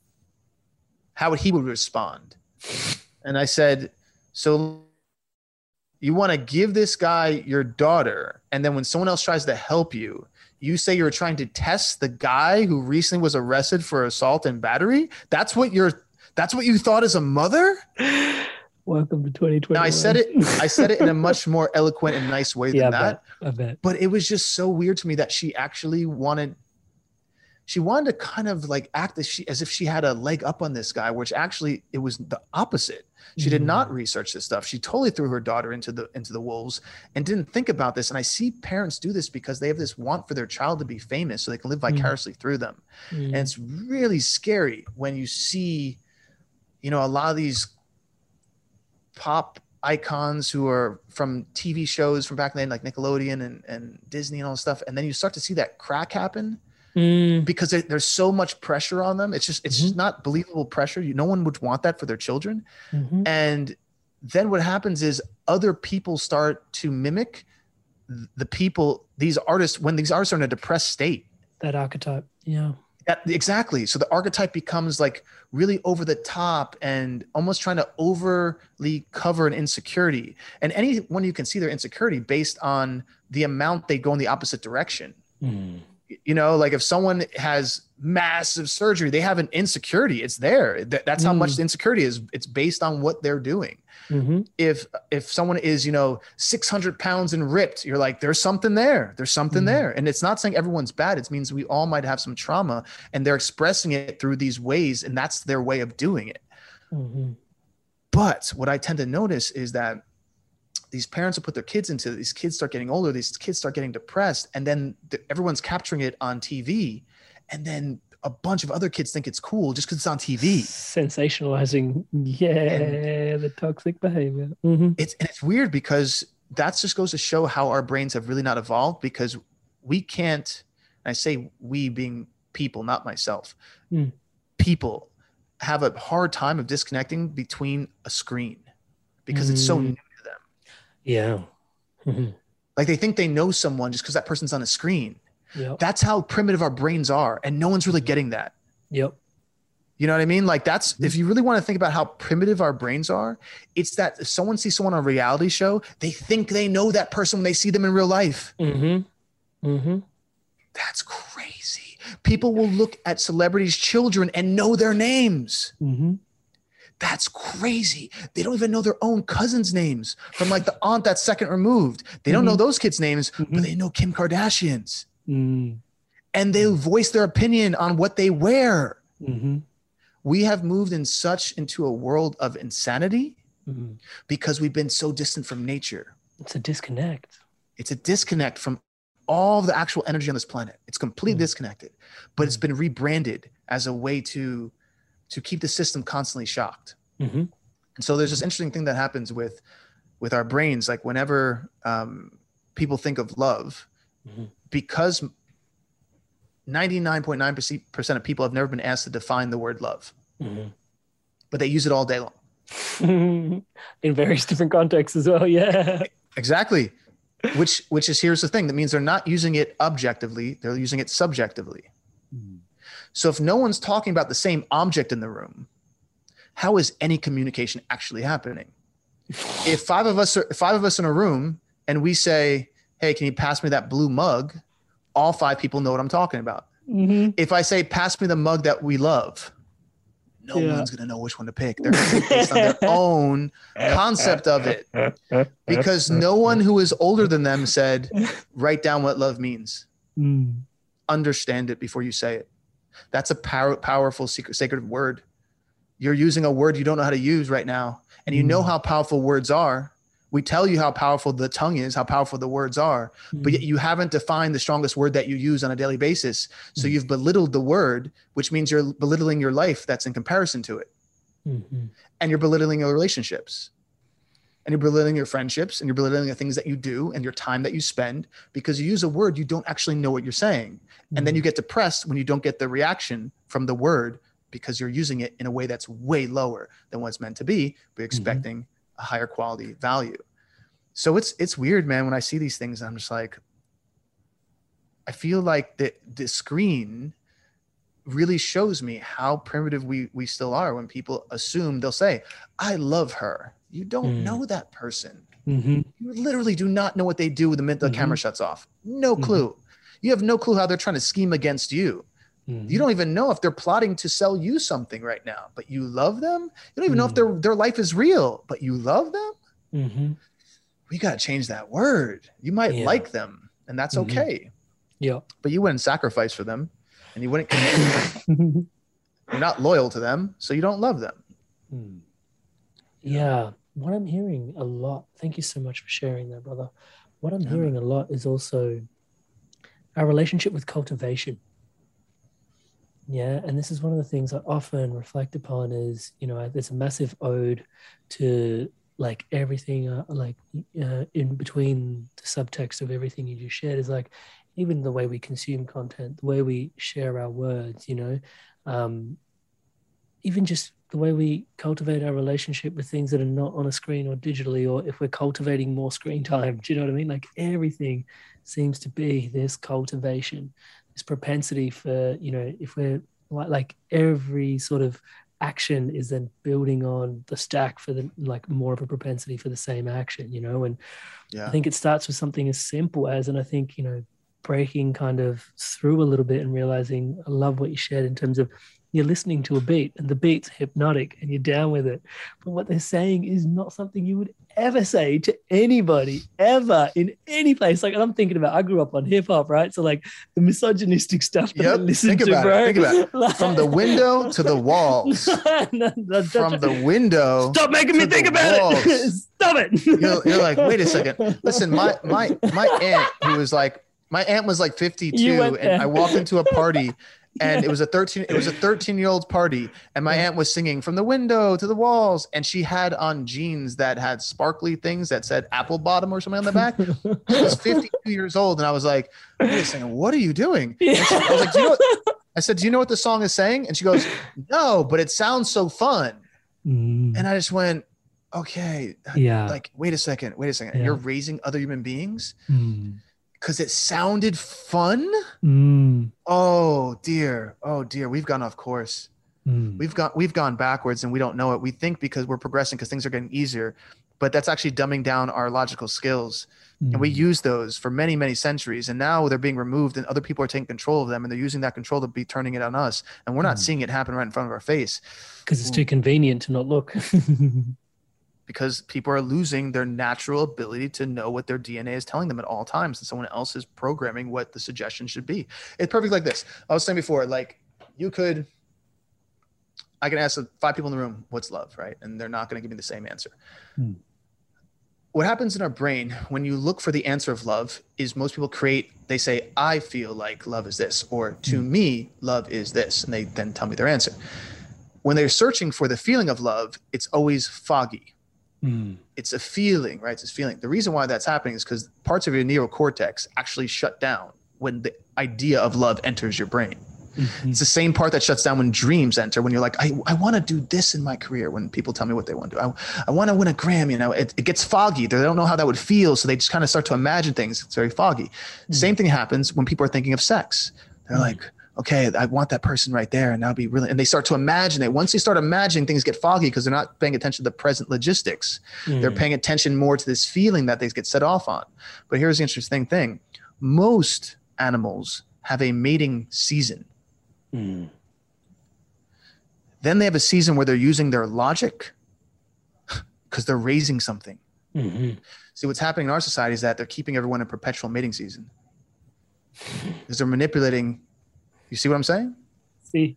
how would he would respond? And I said, so you want to give this guy your daughter, and then when someone else tries to help you, you say you're trying to test the guy who recently was arrested for assault and battery? That's what you're, that's what you thought as a mother?
Welcome to twenty twenty.
Now I said it, I said it in a much more eloquent and nice way than
Yeah, I
that.
bet. I bet.
But it was just so weird to me that she actually wanted, she wanted to kind of like act as she, as if she had a leg up on this guy, which actually it was the opposite. She did not research this stuff. She totally threw her daughter into the, into the wolves and didn't think about this. And I see parents do this because they have this want for their child to be famous so they can live vicariously through them.
Mm.
And it's really scary when you see, you know, a lot of these pop icons who are from T V shows from back then, like Nickelodeon and, and Disney and all this stuff. And then you start to see that crack happen
Mm.
because there- there's so much pressure on them. It's just, it's just not believable pressure. You, no one would want that for their children.
Mhm.
And then what happens is other people start to mimic the people, these artists, when these artists are in a depressed state.
That archetype. Yeah.
That, exactly. So the archetype becomes like really over the top and almost trying to overly cover an insecurity. And anyone you can see their insecurity based on the amount they go in the opposite direction.
Mm.
You know, like if someone has massive surgery, they have an insecurity. It's there. That, that's how
Mm.
much the insecurity is. It's based on what they're doing.
Mm-hmm.
If if someone is, you know, six hundred pounds and ripped, you're like, there's something there. There's something
Mhm.
there. And it's not saying everyone's bad. It means we all might have some trauma and they're expressing it through these ways. And that's their way of doing it.
Mm-hmm.
But what I tend to notice is that these parents will put their kids into it. These kids start getting older. These kids start getting depressed. And then the, everyone's capturing it on T V. And then a bunch of other kids think it's cool just because it's on T V.
Sensationalizing. Yeah. The toxic behavior. Mm-hmm.
It's, and it's weird because that just goes to show how our brains have really not evolved, because we can't, and I say we being people, not myself,
Mm.
people have a hard time of disconnecting between a screen because it's so
Mm.
new to them.
Yeah. Mhm.
Like they think they know someone just because that person's on a screen.
Yep.
That's how primitive our brains are. And no one's really getting that.
Yep.
You know what I mean? Like that's, if you really want to think about how primitive our brains are, it's that if someone sees someone on a reality show, they think they know that person when they see them in real life.
Mm-hmm. Mm-hmm.
That's crazy. People will look at celebrities' children and know their names.
Mm-hmm.
That's crazy. They don't even know their own cousins' names from like the aunt that's second removed. They don't
Mm-hmm.
know those kids' names,
Mm-hmm.
but they know Kim Kardashian's.
Mm.
And they voice their opinion on what they wear.
Mm-hmm.
We have moved in such into a world of insanity
Mm.
because we've been so distant from nature.
It's a disconnect.
It's a disconnect from all the actual energy on this planet. It's completely
Mm.
disconnected, but it's been rebranded as a way to, to keep the system constantly shocked.
Mm-hmm.
And so there's this interesting thing that happens with, with our brains. Like whenever um, people think of love,
Mm-hmm.
because ninety-nine point nine percent of people have never been asked to define the word love,
Mm-hmm.
but they use it all day long.
In various different contexts as well. Yeah.
Exactly. Which, which is, here's the thing. That means they're not using it objectively. They're using it subjectively.
Mm.
So if no one's talking about the same object in the room, how is any communication actually happening? If five of us are five of us in a room and we say, hey, can you pass me that blue mug? All five people know what I'm talking about.
Mm-hmm.
If I say, pass me the mug that we love, no
Yeah.
one's going to know which one to pick. They're going to pick based on their own concept of it, because no one who is older than them said, write down what love means.
Mm.
Understand it before you say it. That's a power, powerful, secret, sacred word. You're using a word you don't know how to use right now. And you know how powerful words are. We tell you how powerful the tongue is, how powerful the words are, but yet you haven't defined the strongest word that you use on a daily basis. So you've belittled the word, which means you're belittling your life that's in comparison to it.
Mm-hmm.
And you're belittling your relationships. And you're belittling your friendships, and you're belittling the things that you do and your time that you spend, because you use a word you don't actually know what you're saying. And then you get depressed when you don't get the reaction from the word, because you're using it in a way that's way lower than what it's meant to be, but expecting mm-hmm. a higher quality value. So it's it's weird, man. When I see these things, I'm just like, I feel like the the screen really shows me how primitive we we still are. When people assume, they'll say, I love her. You don't mm. know that person.
Mm-hmm.
You literally do not know what they do the minute the mm-hmm. camera shuts off. No clue. Mm-hmm. You have no clue how they're trying to scheme against you. Mm-hmm. You don't even know if they're plotting to sell you something right now, but you love them. You don't even mm-hmm. know if their their life is real, but you love them. Mm-hmm. We got to change that word. You might yeah. like them, and that's mm-hmm. okay.
Yeah.
But you wouldn't sacrifice for them, and you wouldn't commit. You're not loyal to them, so you don't love them.
Mm. Yeah. What I'm hearing a lot, thank you so much for sharing that, brother. What I'm yeah. hearing a lot is also our relationship with cultivation. Yeah, and this is one of the things I often reflect upon is, you know, there's a massive ode to like everything, uh, like uh, in between the subtext of everything you just shared is like even the way we consume content, the way we share our words, you know, um, even just the way we cultivate our relationship with things that are not on a screen or digitally, or if we're cultivating more screen time, do you know what I mean? Like everything seems to be this cultivation, this propensity for, you know, if we're like every sort of action is then building on the stack for the like more of a propensity for the same action, you know. And yeah. I think it starts with something as simple as, and I think, you know, breaking kind of through a little bit and realizing, I love what you shared in terms of you're listening to a beat and the beat's hypnotic and you're down with it. But what they're saying is not something you would ever say to anybody ever in any place. Like, and I'm thinking about, I grew up on hip hop, right? So like the misogynistic stuff that
yep.
I listen
think
to,
about
bro.
It. Think about it. Like, from the window to the walls. no, no, from the window.
Stop making me think about walls. It. Stop it.
You're, you're like, wait a second. Listen, my my my aunt, who was like, my aunt was like fifty-two, and I walked into a party. And it was a thirteen, it was a thirteen year old party. And my aunt was singing from the window to the walls. And she had on jeans that had sparkly things that said apple bottom or something on the back. She was fifty-two years old. And I was like, wait a second, what are you doing? And she, I was like, do you know what, I said, do you know what the song is saying? And she goes, no, but it sounds so fun.
Mm.
And I just went, okay.
Yeah.
Like, wait a second, wait a second.
Yeah.
You're raising other human beings
Mm.
because it sounded fun?
Mm.
Oh dear. Oh dear. We've gone off course.
Mm.
We've got, we've gone backwards and we don't know it. We think because we're progressing because things are getting easier, but that's actually dumbing down our logical skills. And we use those for many, many centuries. And now they're being removed and other people are taking control of them. And they're using that control to be turning it on us. And we're not mm. seeing it happen right in front of our face.
Because it's too convenient to not look.
Because people are losing their natural ability to know what their D N A is telling them at all times. And someone else is programming what the suggestion should be. It's perfect like this. I was saying before, like you could, I can ask five people in the room, what's love, right? And they're not going to give me the same answer. Mm. What happens in our brain when you look for the answer of love is most people create, they say, I feel like love is this, or to mm. me, love is this. And they then tell me their answer. When they're searching for the feeling of love, it's always foggy. Mm. It's a feeling, right? It's a feeling. The reason why that's happening is because parts of your neocortex actually shut down when the idea of love enters your brain. Mm-hmm. It's the same part that shuts down when dreams enter, when you're like, I, I want to do this in my career. When people tell me what they want to do, I, I want to win a Grammy, you know, it, it gets foggy. They don't know how that would feel. So they just kind of start to imagine things. It's very foggy. Mm-hmm. Same thing happens when people are thinking of sex. They're mm-hmm. like, okay, I want that person right there. And that'll be really, and they start to imagine it. Once they start imagining, things get foggy because they're not paying attention to the present logistics. Mm-hmm. They're paying attention more to this feeling that they get set off on. But here's the interesting thing. Most animals have a mating season. Mm. Then they have a season where they're using their logic because they're raising something. Mm-hmm. See, what's happening in our society is that they're keeping everyone in perpetual mating season because they're manipulating. You see what I'm saying?
See.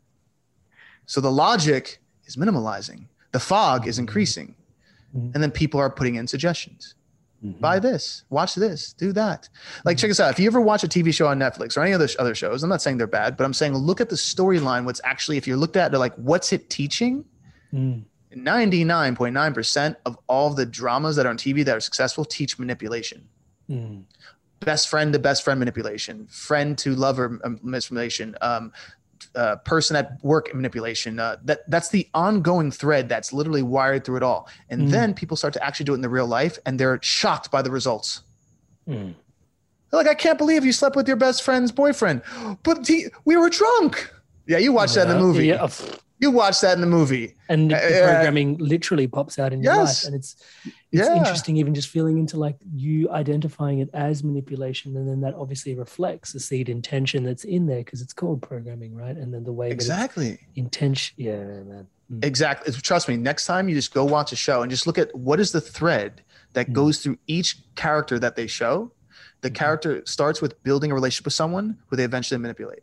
So the logic is minimalizing. The fog is increasing. Mm-hmm. And then people are putting in suggestions. Mm-hmm. Buy this, watch this, do that. Like, mm-hmm. check this out. If you ever watch a T V show on Netflix or any other other shows, I'm not saying they're bad, but I'm saying look at the storyline. What's actually, if you're looked at, they're like, what's it teaching? Mm. ninety-nine point nine percent of all of the dramas that are on T V that are successful teach manipulation. Mm. Best friend to best friend manipulation, friend to lover manipulation, um, uh, person at work manipulation. Uh, that that's the ongoing thread that's literally wired through it all. And mm. then people start to actually do it in the real life, and they're shocked by the results. Mm. They're like, I can't believe you slept with your best friend's boyfriend, but he, we were drunk. Yeah, you watched yeah, that in the movie. Yeah. You watched that in the movie.
And the uh, programming literally pops out in your
yes.
life. And it's it's
yeah.
interesting even just feeling into like you identifying it as manipulation. And then that obviously reflects the seed intention that's in there because it's called programming, right? And then the way
exactly.
that intention. Yeah, man. Mm.
Exactly. Trust me, next time you just go watch a show and just look at what is the thread that mm. goes through each character that they show. The mm. character starts with building a relationship with someone who they eventually manipulate.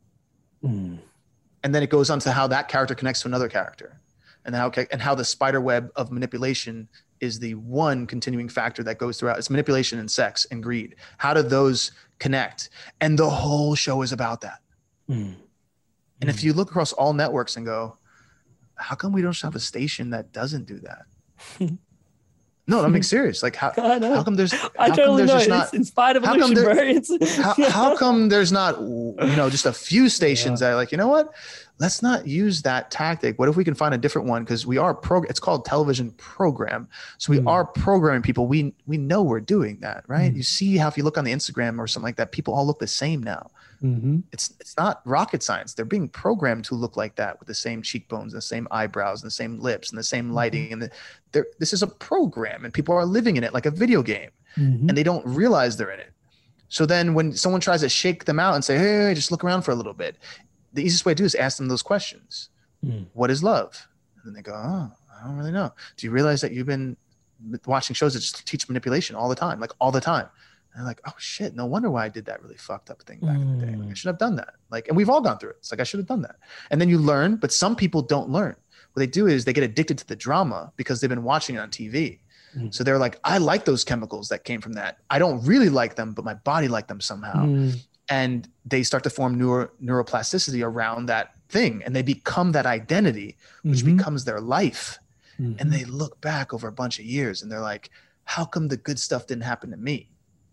Mm. And then it goes on to how that character connects to another character, and how and how the spider web of manipulation is the one continuing factor that goes throughout. It's manipulation and sex and greed. How do those connect? And the whole show is about that. Mm. And mm. if you look across all networks and go, how come we don't have a station that doesn't do that? No, I'm being serious. Like how, how come there's, how
I totally
come there's
know.
just
It's
not,
Inspired Evolution,
there,
bro. It's,
how, how come there's not, you know, just a few stations yeah. that are like, you know what, let's not use that tactic. What if we can find a different one? Because we are pro, it's called television program. So we mm. are programming people. We, we know we're doing that, right? Mm. You see how if you look on the Instagram or something like that, people all look the same now. Mm-hmm. It's it's not rocket science. They're being programmed to look like that with the same cheekbones, and the same eyebrows, and the same lips, and the same lighting. Mm-hmm. And the, this is a program, and people are living in it like a video game, mm-hmm. and they don't realize they're in it. So then, when someone tries to shake them out and say, "Hey, just look around for a little bit," the easiest way to do is ask them those questions. Mm. What is love? And then they go, "Oh, I don't really know. Do you realize that you've been watching shows that just teach manipulation all the time, like all the time?" And I'm like, oh shit, no wonder why I did that really fucked up thing back mm. in the day. Like, I should have done that. Like, and we've all gone through it. It's like, I should have done that. And then you learn, but some people don't learn. What they do is they get addicted to the drama because they've been watching it on T V. Mm. So they're like, I like those chemicals that came from that. I don't really like them, but my body liked them somehow. Mm. And they start to form neuro, neuroplasticity around that thing. And they become that identity, which mm-hmm. becomes their life. Mm-hmm. And they look back over a bunch of years and they're like, how come the good stuff didn't happen to me?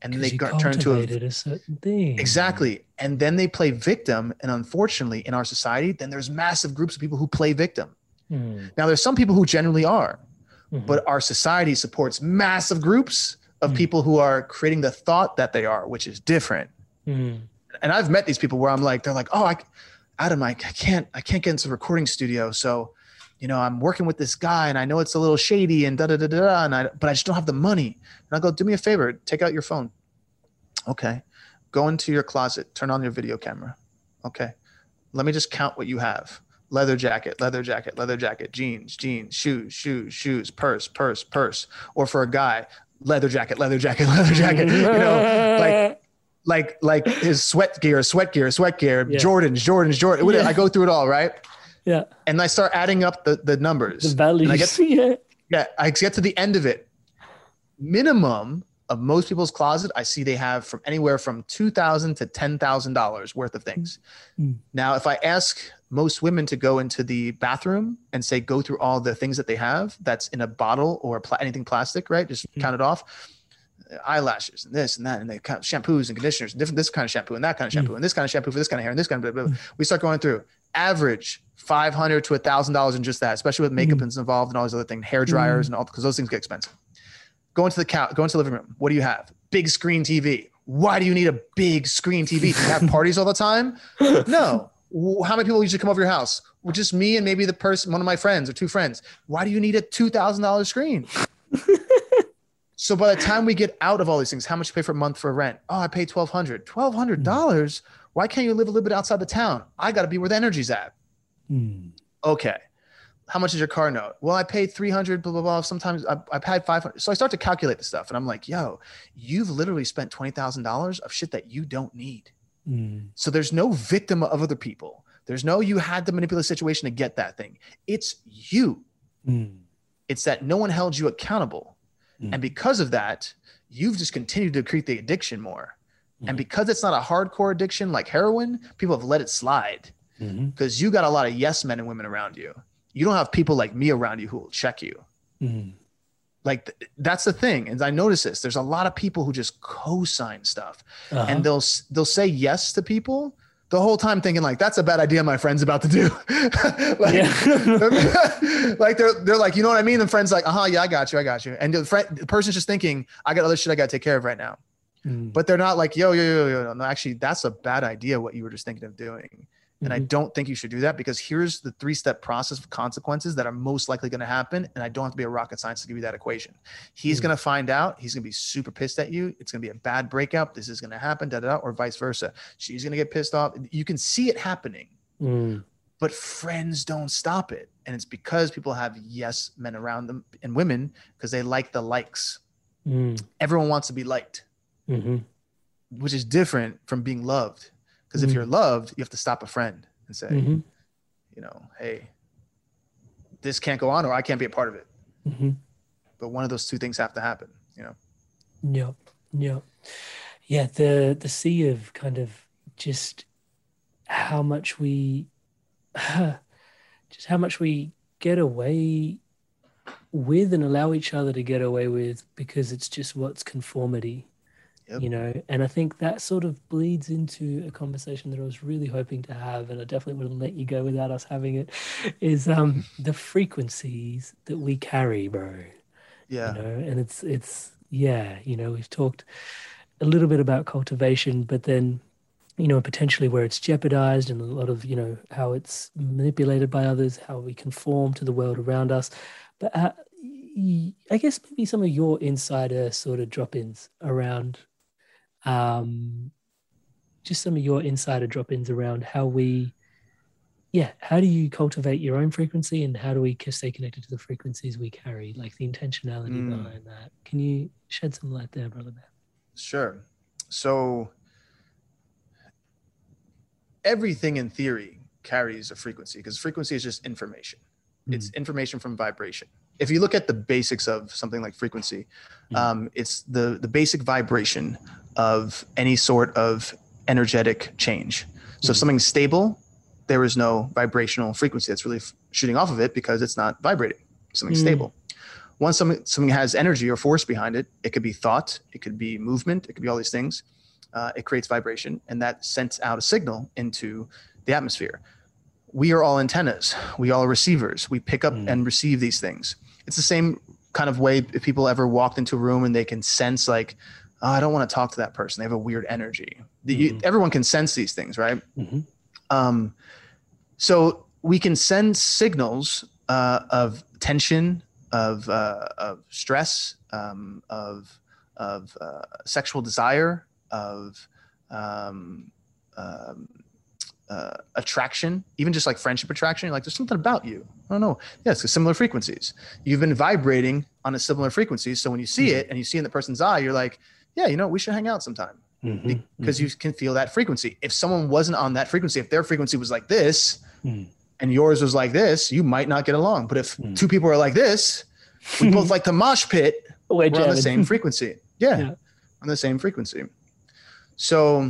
and then they
you
got, turn into a,
cultivated a certain thing.
exactly. And then they play victim. And unfortunately in our society, then there's massive groups of people who play victim.
Mm.
Now there's some people who generally are,
Mhm.
but our society supports massive groups of
Mm.
people who are creating the thought that they are, which is different.
Mm.
And I've met these people where I'm like, they're like, oh, I, Adam, I, I can't, I can't get into the recording studio. So, you know, I'm working with this guy and I know it's a little shady and da, da, da, da, da, and I, but I just don't have the money. And I go, do me a favor, take out your phone. Okay. Go into your closet, turn on your video camera. Okay. Let me just count what you have. Leather jacket, leather jacket, leather jacket, jeans, jeans, shoes, shoes, shoes, purse, purse, purse. Or for a guy, leather jacket, leather jacket, leather jacket, you know, like, like, like his sweat gear, sweat gear, sweat gear, yeah. Jordans, Jordans, Jordan. Yeah. I go through it all, right?
Yeah.
And I start adding up the, the numbers.
The values.
And I get to,
yeah.
yeah. I get to the end of it. Minimum of most people's closet, I see they have from anywhere from two thousand to ten thousand dollars worth of things. Mm. Now, if I ask most women to go into the bathroom and say, go through all the things that they have that's in a bottle or pl- anything plastic, right? Just mm. count it off. Eyelashes and this and that, and they kind of shampoos and conditioners, different, this kind of shampoo and that kind of shampoo mm. and this kind of shampoo for this kind of hair and this kind of, blah, blah, blah. Mm. We start going through average five hundred to a thousand dollars in just that, especially with makeup mm. involved and all these other things, hair dryers mm. and all, because those things get expensive. Go into the couch, go into the living room. What do you have? Big screen T V. Why do you need a big screen T V? Do you have parties all the time? No. How many people usually come over your house? Well, just me and maybe the person, one of my friends or two friends. Why do you need a two thousand dollars screen? So by the time we get out of all these things, how much you pay for a month for rent? Oh, I pay twelve hundred dollars. twelve hundred dollars? Why can't you live a little bit outside the town? I got to be where the energy's at. Mm. Okay. How much is your car note? Well, I paid three hundred, blah, blah, blah. Sometimes I, I paid five hundred. So I start to calculate the stuff and I'm like, yo, you've literally spent twenty thousand dollars of shit that you don't need. Mm. So there's no victim of other people. There's no, you had to manipulate the situation to get that thing. It's you. Mm. It's that no one held you accountable. Mm. And because of that, you've just continued to create the addiction more. Mm. And because it's not a hardcore addiction like heroin, people have let it slide because mm-hmm. you got a lot of yes men and women around you. You don't have people like me around you who will check you. Mm. Like th- that's the thing. And I notice this, there's a lot of people who just co-sign stuff uh-huh. and they'll, they'll say yes to people the whole time thinking like, that's a bad idea my friend's about to do. like, like they're, they're like, you know what I mean? The friend's like, uh-huh, yeah, I got you. I got you. And the friend, the person's just thinking, I got other shit I got to take care of right now. Mm. But they're not like, yo, yo, yo, yo, no, actually that's a bad idea. What you were just thinking of doing. And I don't think you should do that because here's the three-step process of consequences that are most likely going to happen. And I don't have to be a rocket scientist to give you that equation. He's mm. going to find out. He's going to be super pissed at you. It's going to be a bad breakup. This is going to happen, da, da, da, or vice versa. She's going to get pissed off. You can see it happening, mm. but friends don't stop it. And it's because people have yes men around them and women because they like the likes. Mm. Everyone wants to be liked, mm-hmm. which is different from being loved. Because mm-hmm. if you're loved, you have to stop a friend and say, mm-hmm. you know, hey, this can't go on or I can't be a part of it. Mm-hmm. But one of those two things have to happen, you know?
Yep. Yep. Yeah. The, the sea of kind of just how much we, just how much we get away with and allow each other to get away with because it's just what's conformity. Yep. You know, and I think that sort of bleeds into a conversation that I was really hoping to have, and I definitely wouldn't let you go without us having it, is um the frequencies that we carry, bro.
Yeah.
You know, and it's it's yeah, you know, we've talked a little bit about cultivation, but then, you know, potentially where it's jeopardized and a lot of, you know, how it's manipulated by others, how we conform to the world around us. But uh, I guess maybe some of your insider sort of drop-ins around Um, just some of your insider drop-ins around how we, yeah, how do you cultivate your own frequency and how do we stay connected to the frequencies we carry, like the intentionality mm. behind that? Can you shed some light there, brother man?
Sure. So everything in theory carries a frequency because frequency is just information. Mm. It's information from vibration. If you look at the basics of something like frequency, mm. um, it's the, the basic vibration of any sort of energetic change. So mm. if something's stable, there is no vibrational frequency that's really f- shooting off of it because it's not vibrating. Something's mm. stable. once something, something has energy or force behind it, it could be thought, it could be movement, it could be all these things. Uh, it creates vibration, and that sends out a signal into the atmosphere. We are all antennas. We all are receivers. We pick up mm. and receive these things. It's the same kind of way if people ever walked into a room and they can sense like, oh, I don't want to talk to that person. They have a weird energy. Mm-hmm. You, everyone can sense these things, right? Mm-hmm. Um, so we can send signals uh, of tension, of, uh, of stress, um, of, of uh, sexual desire, of um, um, uh, attraction, even just like friendship attraction. You're like, there's something about you. I don't know. Yeah, it's similar frequencies. You've been vibrating on a similar frequency. So when you see mm-hmm. it and you see it in the person's eye, you're like, yeah, you know, we should hang out sometime mm-hmm. because mm-hmm. you can feel that frequency. If someone wasn't on that frequency, if their frequency was like this mm-hmm. and yours was like this, you might not get along. But if mm-hmm. two people are like this, we both like to mosh pit, we're on the same frequency. Yeah, yeah, on the same frequency. So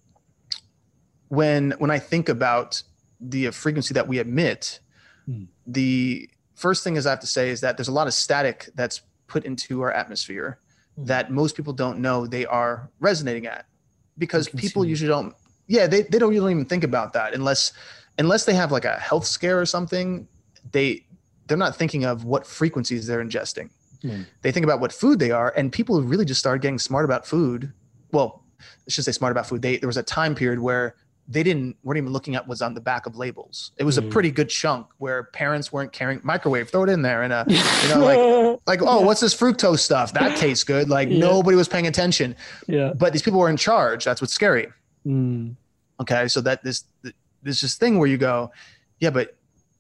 when when I think about the frequency that we emit, mm. the first thing is I have to say is that there's a lot of static that's put into our atmosphere mm. that most people don't know they are resonating at, because people usually don't. Yeah, they they don't really even think about that unless unless they have like a health scare or something. They they're not thinking of what frequencies they're ingesting. Mm. They think about what food they are, and people really just started getting smart about food. Well, I should say smart about food. They, there was a time period where they didn't, weren't even looking at what's on the back of labels. It was mm. a pretty good chunk where parents weren't carrying microwave, throw it in there. And, uh, you know, like, like, oh, yeah. what's this fructose stuff? That tastes good. Like yeah. nobody was paying attention, yeah. but these people were in charge. That's what's scary. Mm. Okay. So that this, this this thing where you go, yeah, but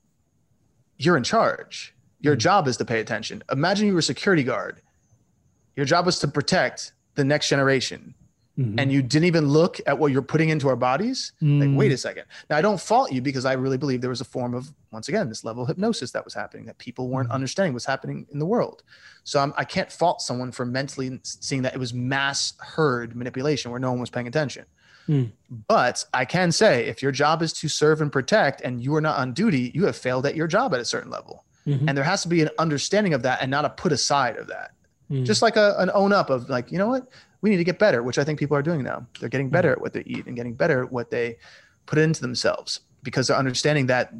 you're in charge. Your mm. job is to pay attention. Imagine you were a security guard. Your job was to protect the next generation. Mm-hmm. And you didn't even look at what you're putting into our bodies. Mm. Like, wait a second. Now, I don't fault you, because I really believe there was a form of, once again, this level of hypnosis that was happening, that people weren't mm. understanding what's happening in the world. So I'm, I can't fault someone for mentally seeing that it was mass herd manipulation where no one was paying attention. Mm. But I can say, if your job is to serve and protect and you are not on duty, you have failed at your job at a certain level. Mm-hmm. And there has to be an understanding of that and not a put aside of that. Mm. Just like a, an own up of like, you know what? We need to get better, which I think people are doing now. They're getting better at what they eat and getting better at what they put into themselves, because they're understanding that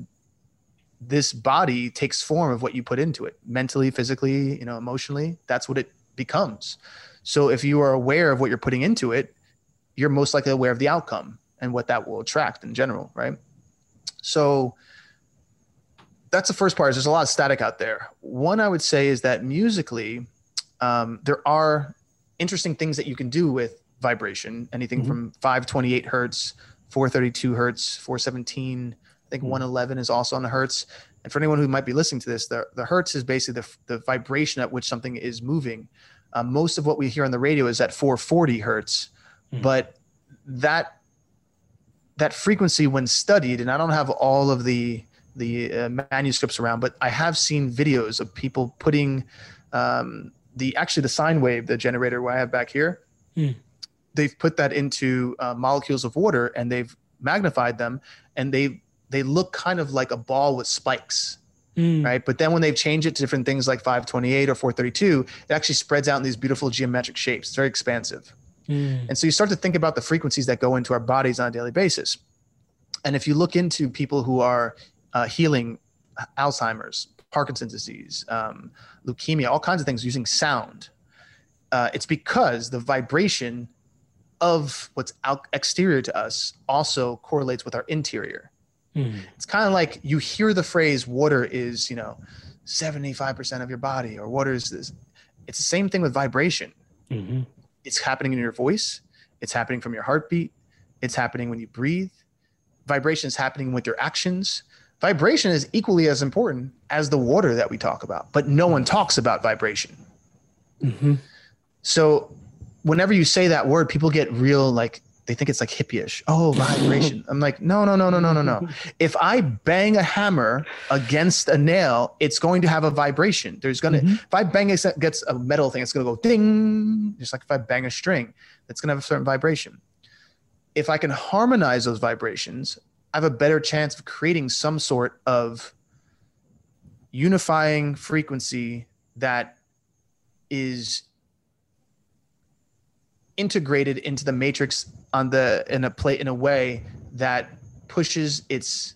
this body takes form of what you put into it, mentally, physically, you know, emotionally. That's what it becomes. So if you are aware of what you're putting into it, you're most likely aware of the outcome and what that will attract in general, right? So that's the first part. Is there's a lot of static out there. One I would say is that musically, um, there are interesting things that you can do with vibration, anything mm-hmm. from five twenty-eight hertz, four thirty-two hertz, four seventeen, I think mm-hmm. one eleven is also on the hertz. And for anyone who might be listening to this, the, the hertz is basically the, the vibration at which something is moving. Um, most of what we hear on the radio is at four forty hertz, mm-hmm. but that that frequency, when studied, and I don't have all of the the uh, manuscripts around, but I have seen videos of people putting um, the actually the sine wave, the generator I have back here, mm. they've put that into uh, molecules of water, and they've magnified them, and they they look kind of like a ball with spikes, mm. right? But then when they've changed it to different things like five twenty-eight or four thirty-two, it actually spreads out in these beautiful geometric shapes. It's very expansive. Mm. And so you start to think about the frequencies that go into our bodies on a daily basis. And if you look into people who are uh, healing Alzheimer's, Parkinson's disease, um, leukemia, all kinds of things using sound, uh, it's because the vibration of what's out exterior to us also correlates with our interior. Mm. It's kind of like you hear the phrase water is, you know, seventy-five percent of your body, or water is this. It's the same thing with vibration. Mm-hmm. It's happening in your voice. It's happening from your heartbeat. It's happening when you breathe. Vibration is happening with your actions. Vibration is equally as important as the water that we talk about, but no one talks about vibration. Mm-hmm. So whenever you say that word, people get real, like, they think it's like hippie-ish. Oh, vibration. I'm like, no, no, no, no, no, no, no. If I bang a hammer against a nail, it's going to have a vibration. There's going to, mm-hmm. if I bang it against a metal thing, it's going to go ding. Just like if I bang a string, it's going to have a certain vibration. If I can harmonize those vibrations, I have a better chance of creating some sort of unifying frequency that is integrated into the matrix on the in a play in a way that pushes its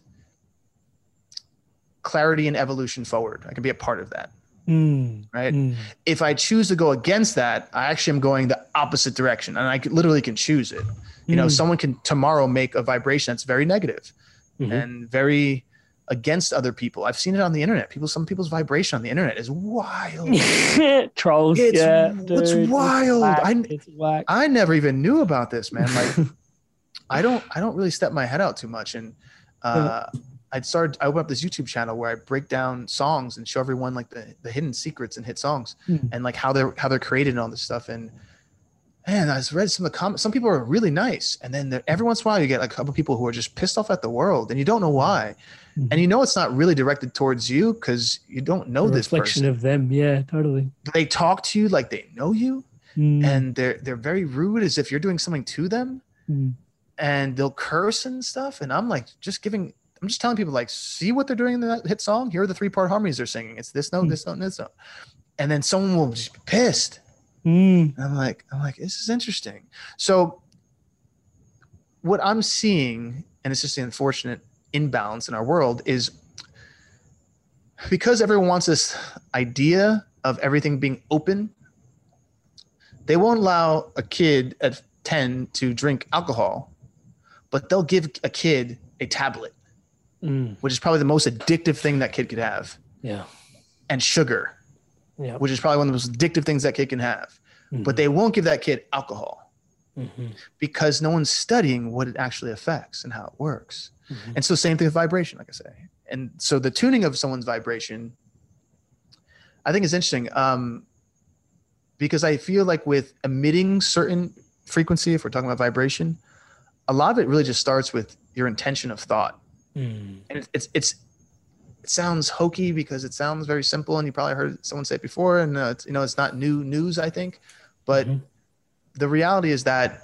clarity and evolution forward. I can be a part of that.
Mm,
right?
Mm.
If I choose to go against that, I actually am going the opposite direction, and I could, literally can choose it. You
Mm.
know, someone can tomorrow make a vibration that's very negative
Mhm.
and very against other people. I've seen it on the internet. People, some people's vibration on the internet is wild.
Trolls,
It's,
yeah.
it's
dude,
wild.
whack,
I,
it's whack.
I never even knew about this, man. Like, I don't, I don't really step my head out too much. And uh, I'd started, I opened up this YouTube channel where I break down songs and show everyone like the, the hidden secrets and hit songs
Mm.
and like how they're, how they're created and all this stuff. And man, I just read some of the comments. Some people are really nice. And then there, every once in a while you get like a couple of people who are just pissed off at the world and you don't know why.
Mhm.
And you know, it's not really directed towards you because you don't know
A
this
reflection
person.
of them, yeah, totally.
They talk to you like they know you.
Mm.
And they're they're very rude as if you're doing something to them,
Mm.
and they'll curse and stuff. And I'm like, just giving, I'm just telling people like, see what they're doing in that hit song. Here are the three part harmonies they're singing. It's this note,
Mm.
this note, and this note. And then someone will just be pissed.
Mm.
And I'm like, I'm like, this is interesting. So what I'm seeing, and it's just the unfortunate imbalance in our world, is because everyone wants this idea of everything being open, they won't allow a kid at ten to drink alcohol, but they'll give a kid a tablet,
Mm.
which is probably the most addictive thing that kid could have,
Yeah.
and sugar,
Yeah.
which is probably one of the most addictive things that kid can have.
Mhm.
But they won't give that kid alcohol
Mhm.
because no one's studying what it actually affects and how it works.
Mhm.
And so same thing with vibration, like I say. And so the tuning of someone's vibration, I think is interesting, um, because I feel like with emitting certain frequency, if we're talking about vibration, a lot of it really just starts with your intention of thought.
Mm.
And it's, it's, it's it sounds hokey because it sounds very simple, and you probably heard someone say it before, and uh, it's, you know, it's not new news, I think, but
Mhm.
the reality is that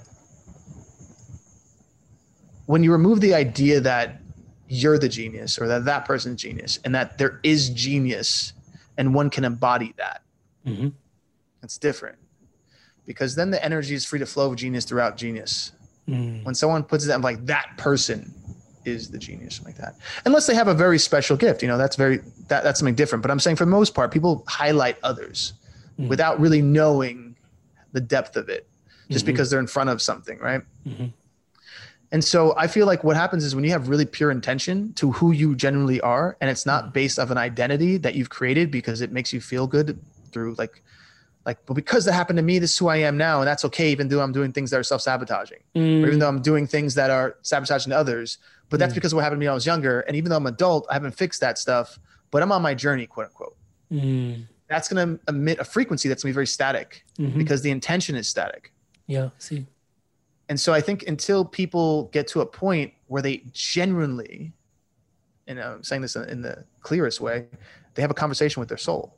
when you remove the idea that you're the genius or that that person's genius and that there is genius and one can embody that,
Mhm.
it's different, because then the energy is free to flow of genius throughout genius.
Mm.
When someone puts it down like that person is the genius like that, unless they have a very special gift, you know, that's very, that, that's something different. But I'm saying for the most part, people highlight others
Mm.
without really knowing the depth of it, just
Mhm.
because they're in front of something. Right.
Mhm.
And so I feel like what happens is when you have really pure intention to who you genuinely are, and it's not based off an identity that you've created because it makes you feel good through like, like, but because that happened to me, this is who I am now. And that's okay. Even though I'm doing things that are self-sabotaging,
Mm.
or even though I'm doing things that are sabotaging to others, but that's
Mm.
because of what happened to me when I was younger. And even though I'm an adult, I haven't fixed that stuff, but I'm on my journey, quote unquote.
Mm.
That's going to emit a frequency that's going to be very static
Mhm.
because the intention is static.
Yeah. See.
And so I think until people get to a point where they genuinely, and I'm saying this in the clearest way, they have a conversation with their soul.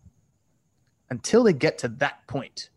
Until they get to that point,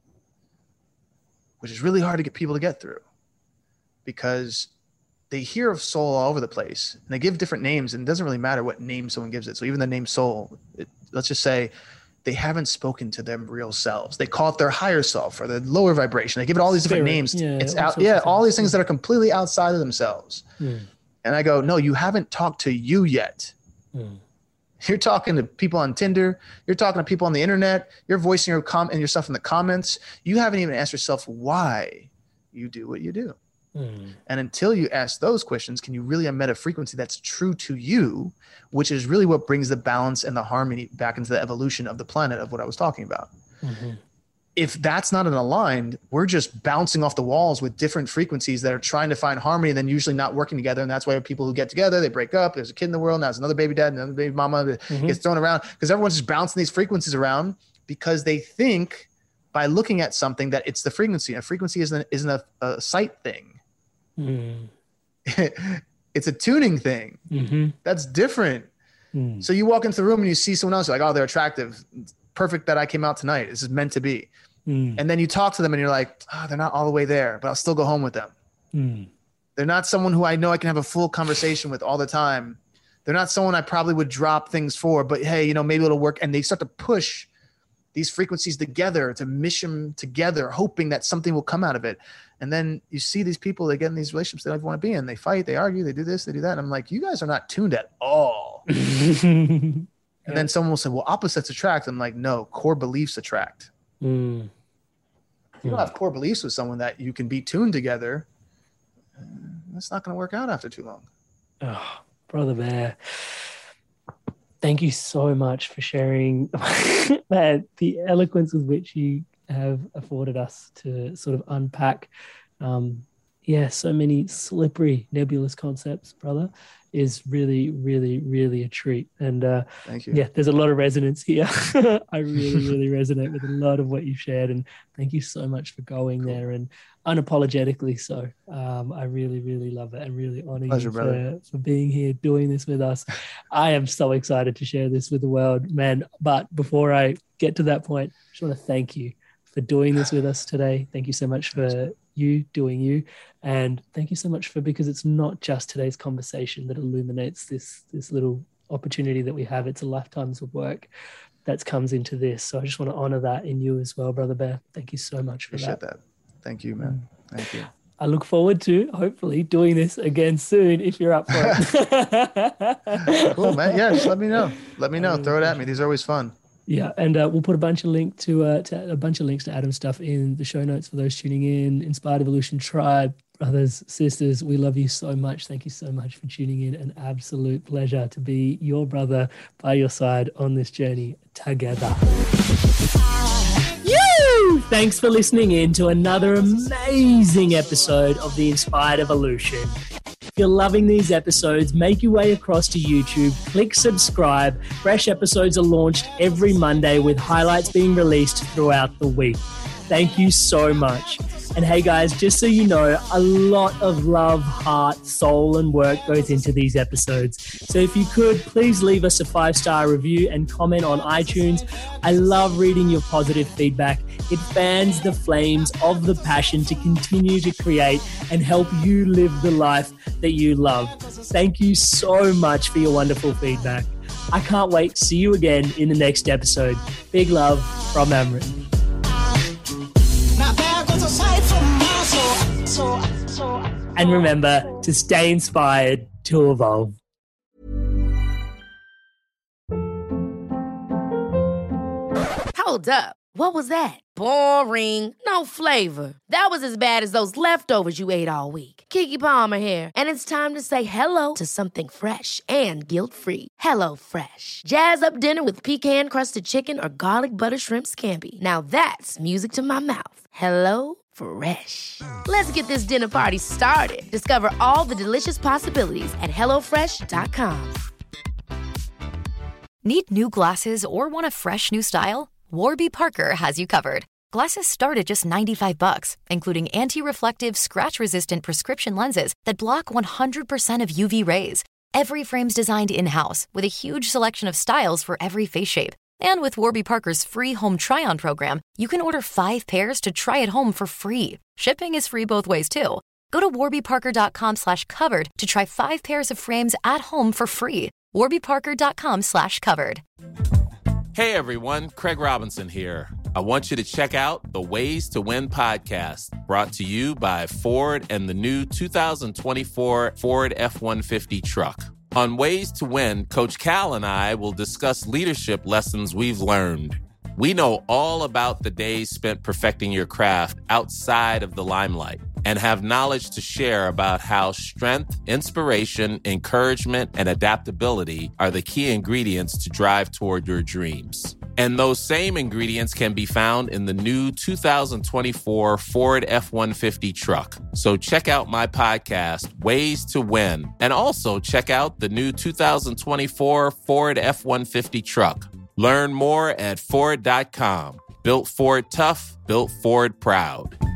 which is really hard to get people to get through, because they hear of soul all over the place and they give different names, and it doesn't really matter what name someone gives it. So even the name soul, it, let's just say they haven't spoken to their real selves. They call it their higher self or the lower vibration. They give it all these different
Spirit.
names.
Yeah,
it's
all
out,
sorts
yeah,
of
all
things.
these things that are completely outside of themselves.
Mm.
And I go, no, you haven't talked to you yet.
Mm.
You're talking to people on Tinder. You're talking to people on the internet. You're voicing your com and your stuff in the comments. You haven't even asked yourself why you do what you do.
Mm.
And until you ask those questions, can you really emit a frequency that's true to you, which is really what brings the balance and the harmony back into the evolution of the planet of what I was talking about.
Mhm.
If that's not an aligned, we're just bouncing off the walls with different frequencies that are trying to find harmony and then usually not working together. And that's why people who get together, they break up. There's a kid in the world. Now there's another baby dad, another baby mama that
Mhm.
gets thrown around because everyone's just bouncing these frequencies around because they think by looking at something that it's the frequency. And frequency isn't, isn't a, a sight thing.
Mm.
It's a tuning thing.
Mhm.
That's different.
Mm.
So you walk into the room and you see someone else, you're like, oh, they're attractive. It's perfect that I came out tonight. This is meant to be.
Mm.
And then you talk to them and you're like, oh, they're not all the way there, but I'll still go home with them.
Mm.
They're not someone who I know I can have a full conversation with all the time. They're not someone I probably would drop things for, but hey, you know, maybe it'll work. And they start to push these frequencies together to mish them together, hoping that something will come out of it. And then you see these people, they get in these relationships they don't want to be in. They fight, they argue, they do this, they do that. And I'm like, you guys are not tuned at all. And yeah. then someone will say, well, opposites attract. I'm like, no, core beliefs attract.
Mm.
If you don't have core beliefs with someone that you can be tuned together, that's not going to work out after too long.
Oh, Brother Bear, thank you so much for sharing man, the eloquence with which you have afforded us to sort of unpack, um, yeah, so many slippery, nebulous concepts, brother, is really, really, really a treat. And uh,
thank you.
Yeah, there's a lot of resonance here. I really, really resonate with a lot of what you've shared. And thank you so much for going cool. there and unapologetically so. Um, I really, really love it and really honor
Pleasure,
you for,
brother.
for being here, doing this with us. I am so excited to share this with the world, man. But before I get to that point, I just want to thank you for doing this with us today. Thank you so much for you doing you. And thank you so much for, because it's not just today's conversation that illuminates this, this little opportunity that we have. It's a lifetime's of work that comes into this. So I just want to honor that in you as well, Brother Bear. Thank you so much for
Appreciate
that.
that. Thank you, man. Thank you.
I look forward to hopefully doing this again soon if you're up for it.
Cool, man. Yeah, just let me know. Let me know. Throw it at me. These are always fun.
Yeah, and uh, we'll put a bunch of link to, uh, to a bunch of links to Adam's stuff in the show notes for those tuning in. Inspired Evolution Tribe, brothers, sisters, we love you so much. Thank you so much for tuning in. An absolute pleasure to be your brother by your side on this journey together. You! Thanks for listening in to another amazing episode of the Inspired Evolution. If you're loving these episodes, make your way across to YouTube, click subscribe. Fresh episodes are launched every Monday with highlights being released throughout the week. Thank you so much. And hey guys, just so you know, a lot of love, heart, soul, and work goes into these episodes. So if you could, please leave us a five-star review and comment on iTunes. I love reading your positive feedback. It fans the flames of the passion to continue to create and help you live the life that you love. Thank you so much for your wonderful feedback. I can't wait to see you again in the next episode. Big love from Amrit. And remember to stay inspired to evolve.
Hold up. What was that? Boring. No flavor. That was as bad as those leftovers you ate all week. Keke Palmer here. And it's time to say hello to something fresh and guilt-free. Hello Fresh. Jazz up dinner with pecan-crusted chicken or garlic butter shrimp scampi. Now that's music to my mouth. Hello Fresh. Let's get this dinner party started. Discover all the delicious possibilities at hello fresh dot com.
Need new glasses or want a fresh new style? Warby Parker has you covered. Glasses start at just ninety-five bucks, including anti-reflective, scratch-resistant prescription lenses that block one hundred percent of U V rays. Every frame's designed in-house with a huge selection of styles for every face shape. And with Warby Parker's free home try-on program, you can order five pairs to try at home for free. Shipping is free both ways, too. Go to warby parker dot com slash covered to try five pairs of frames at home for free. warby parker dot com slash covered.
Hey, everyone. Craig Robinson here. I want you to check out the Ways to Win podcast, brought to you by Ford and the new two thousand twenty-four Ford F one fifty truck. On Ways to Win, Coach Cal and I will discuss leadership lessons we've learned. We know all about the days spent perfecting your craft outside of the limelight and have knowledge to share about how strength, inspiration, encouragement, and adaptability are the key ingredients to drive toward your dreams. And those same ingredients can be found in the new two thousand twenty-four Ford F one fifty truck. So check out my podcast, Ways to Win, and also check out the new two thousand twenty-four Ford F one fifty truck. Learn more at Ford dot com. Built Ford tough, built Ford proud.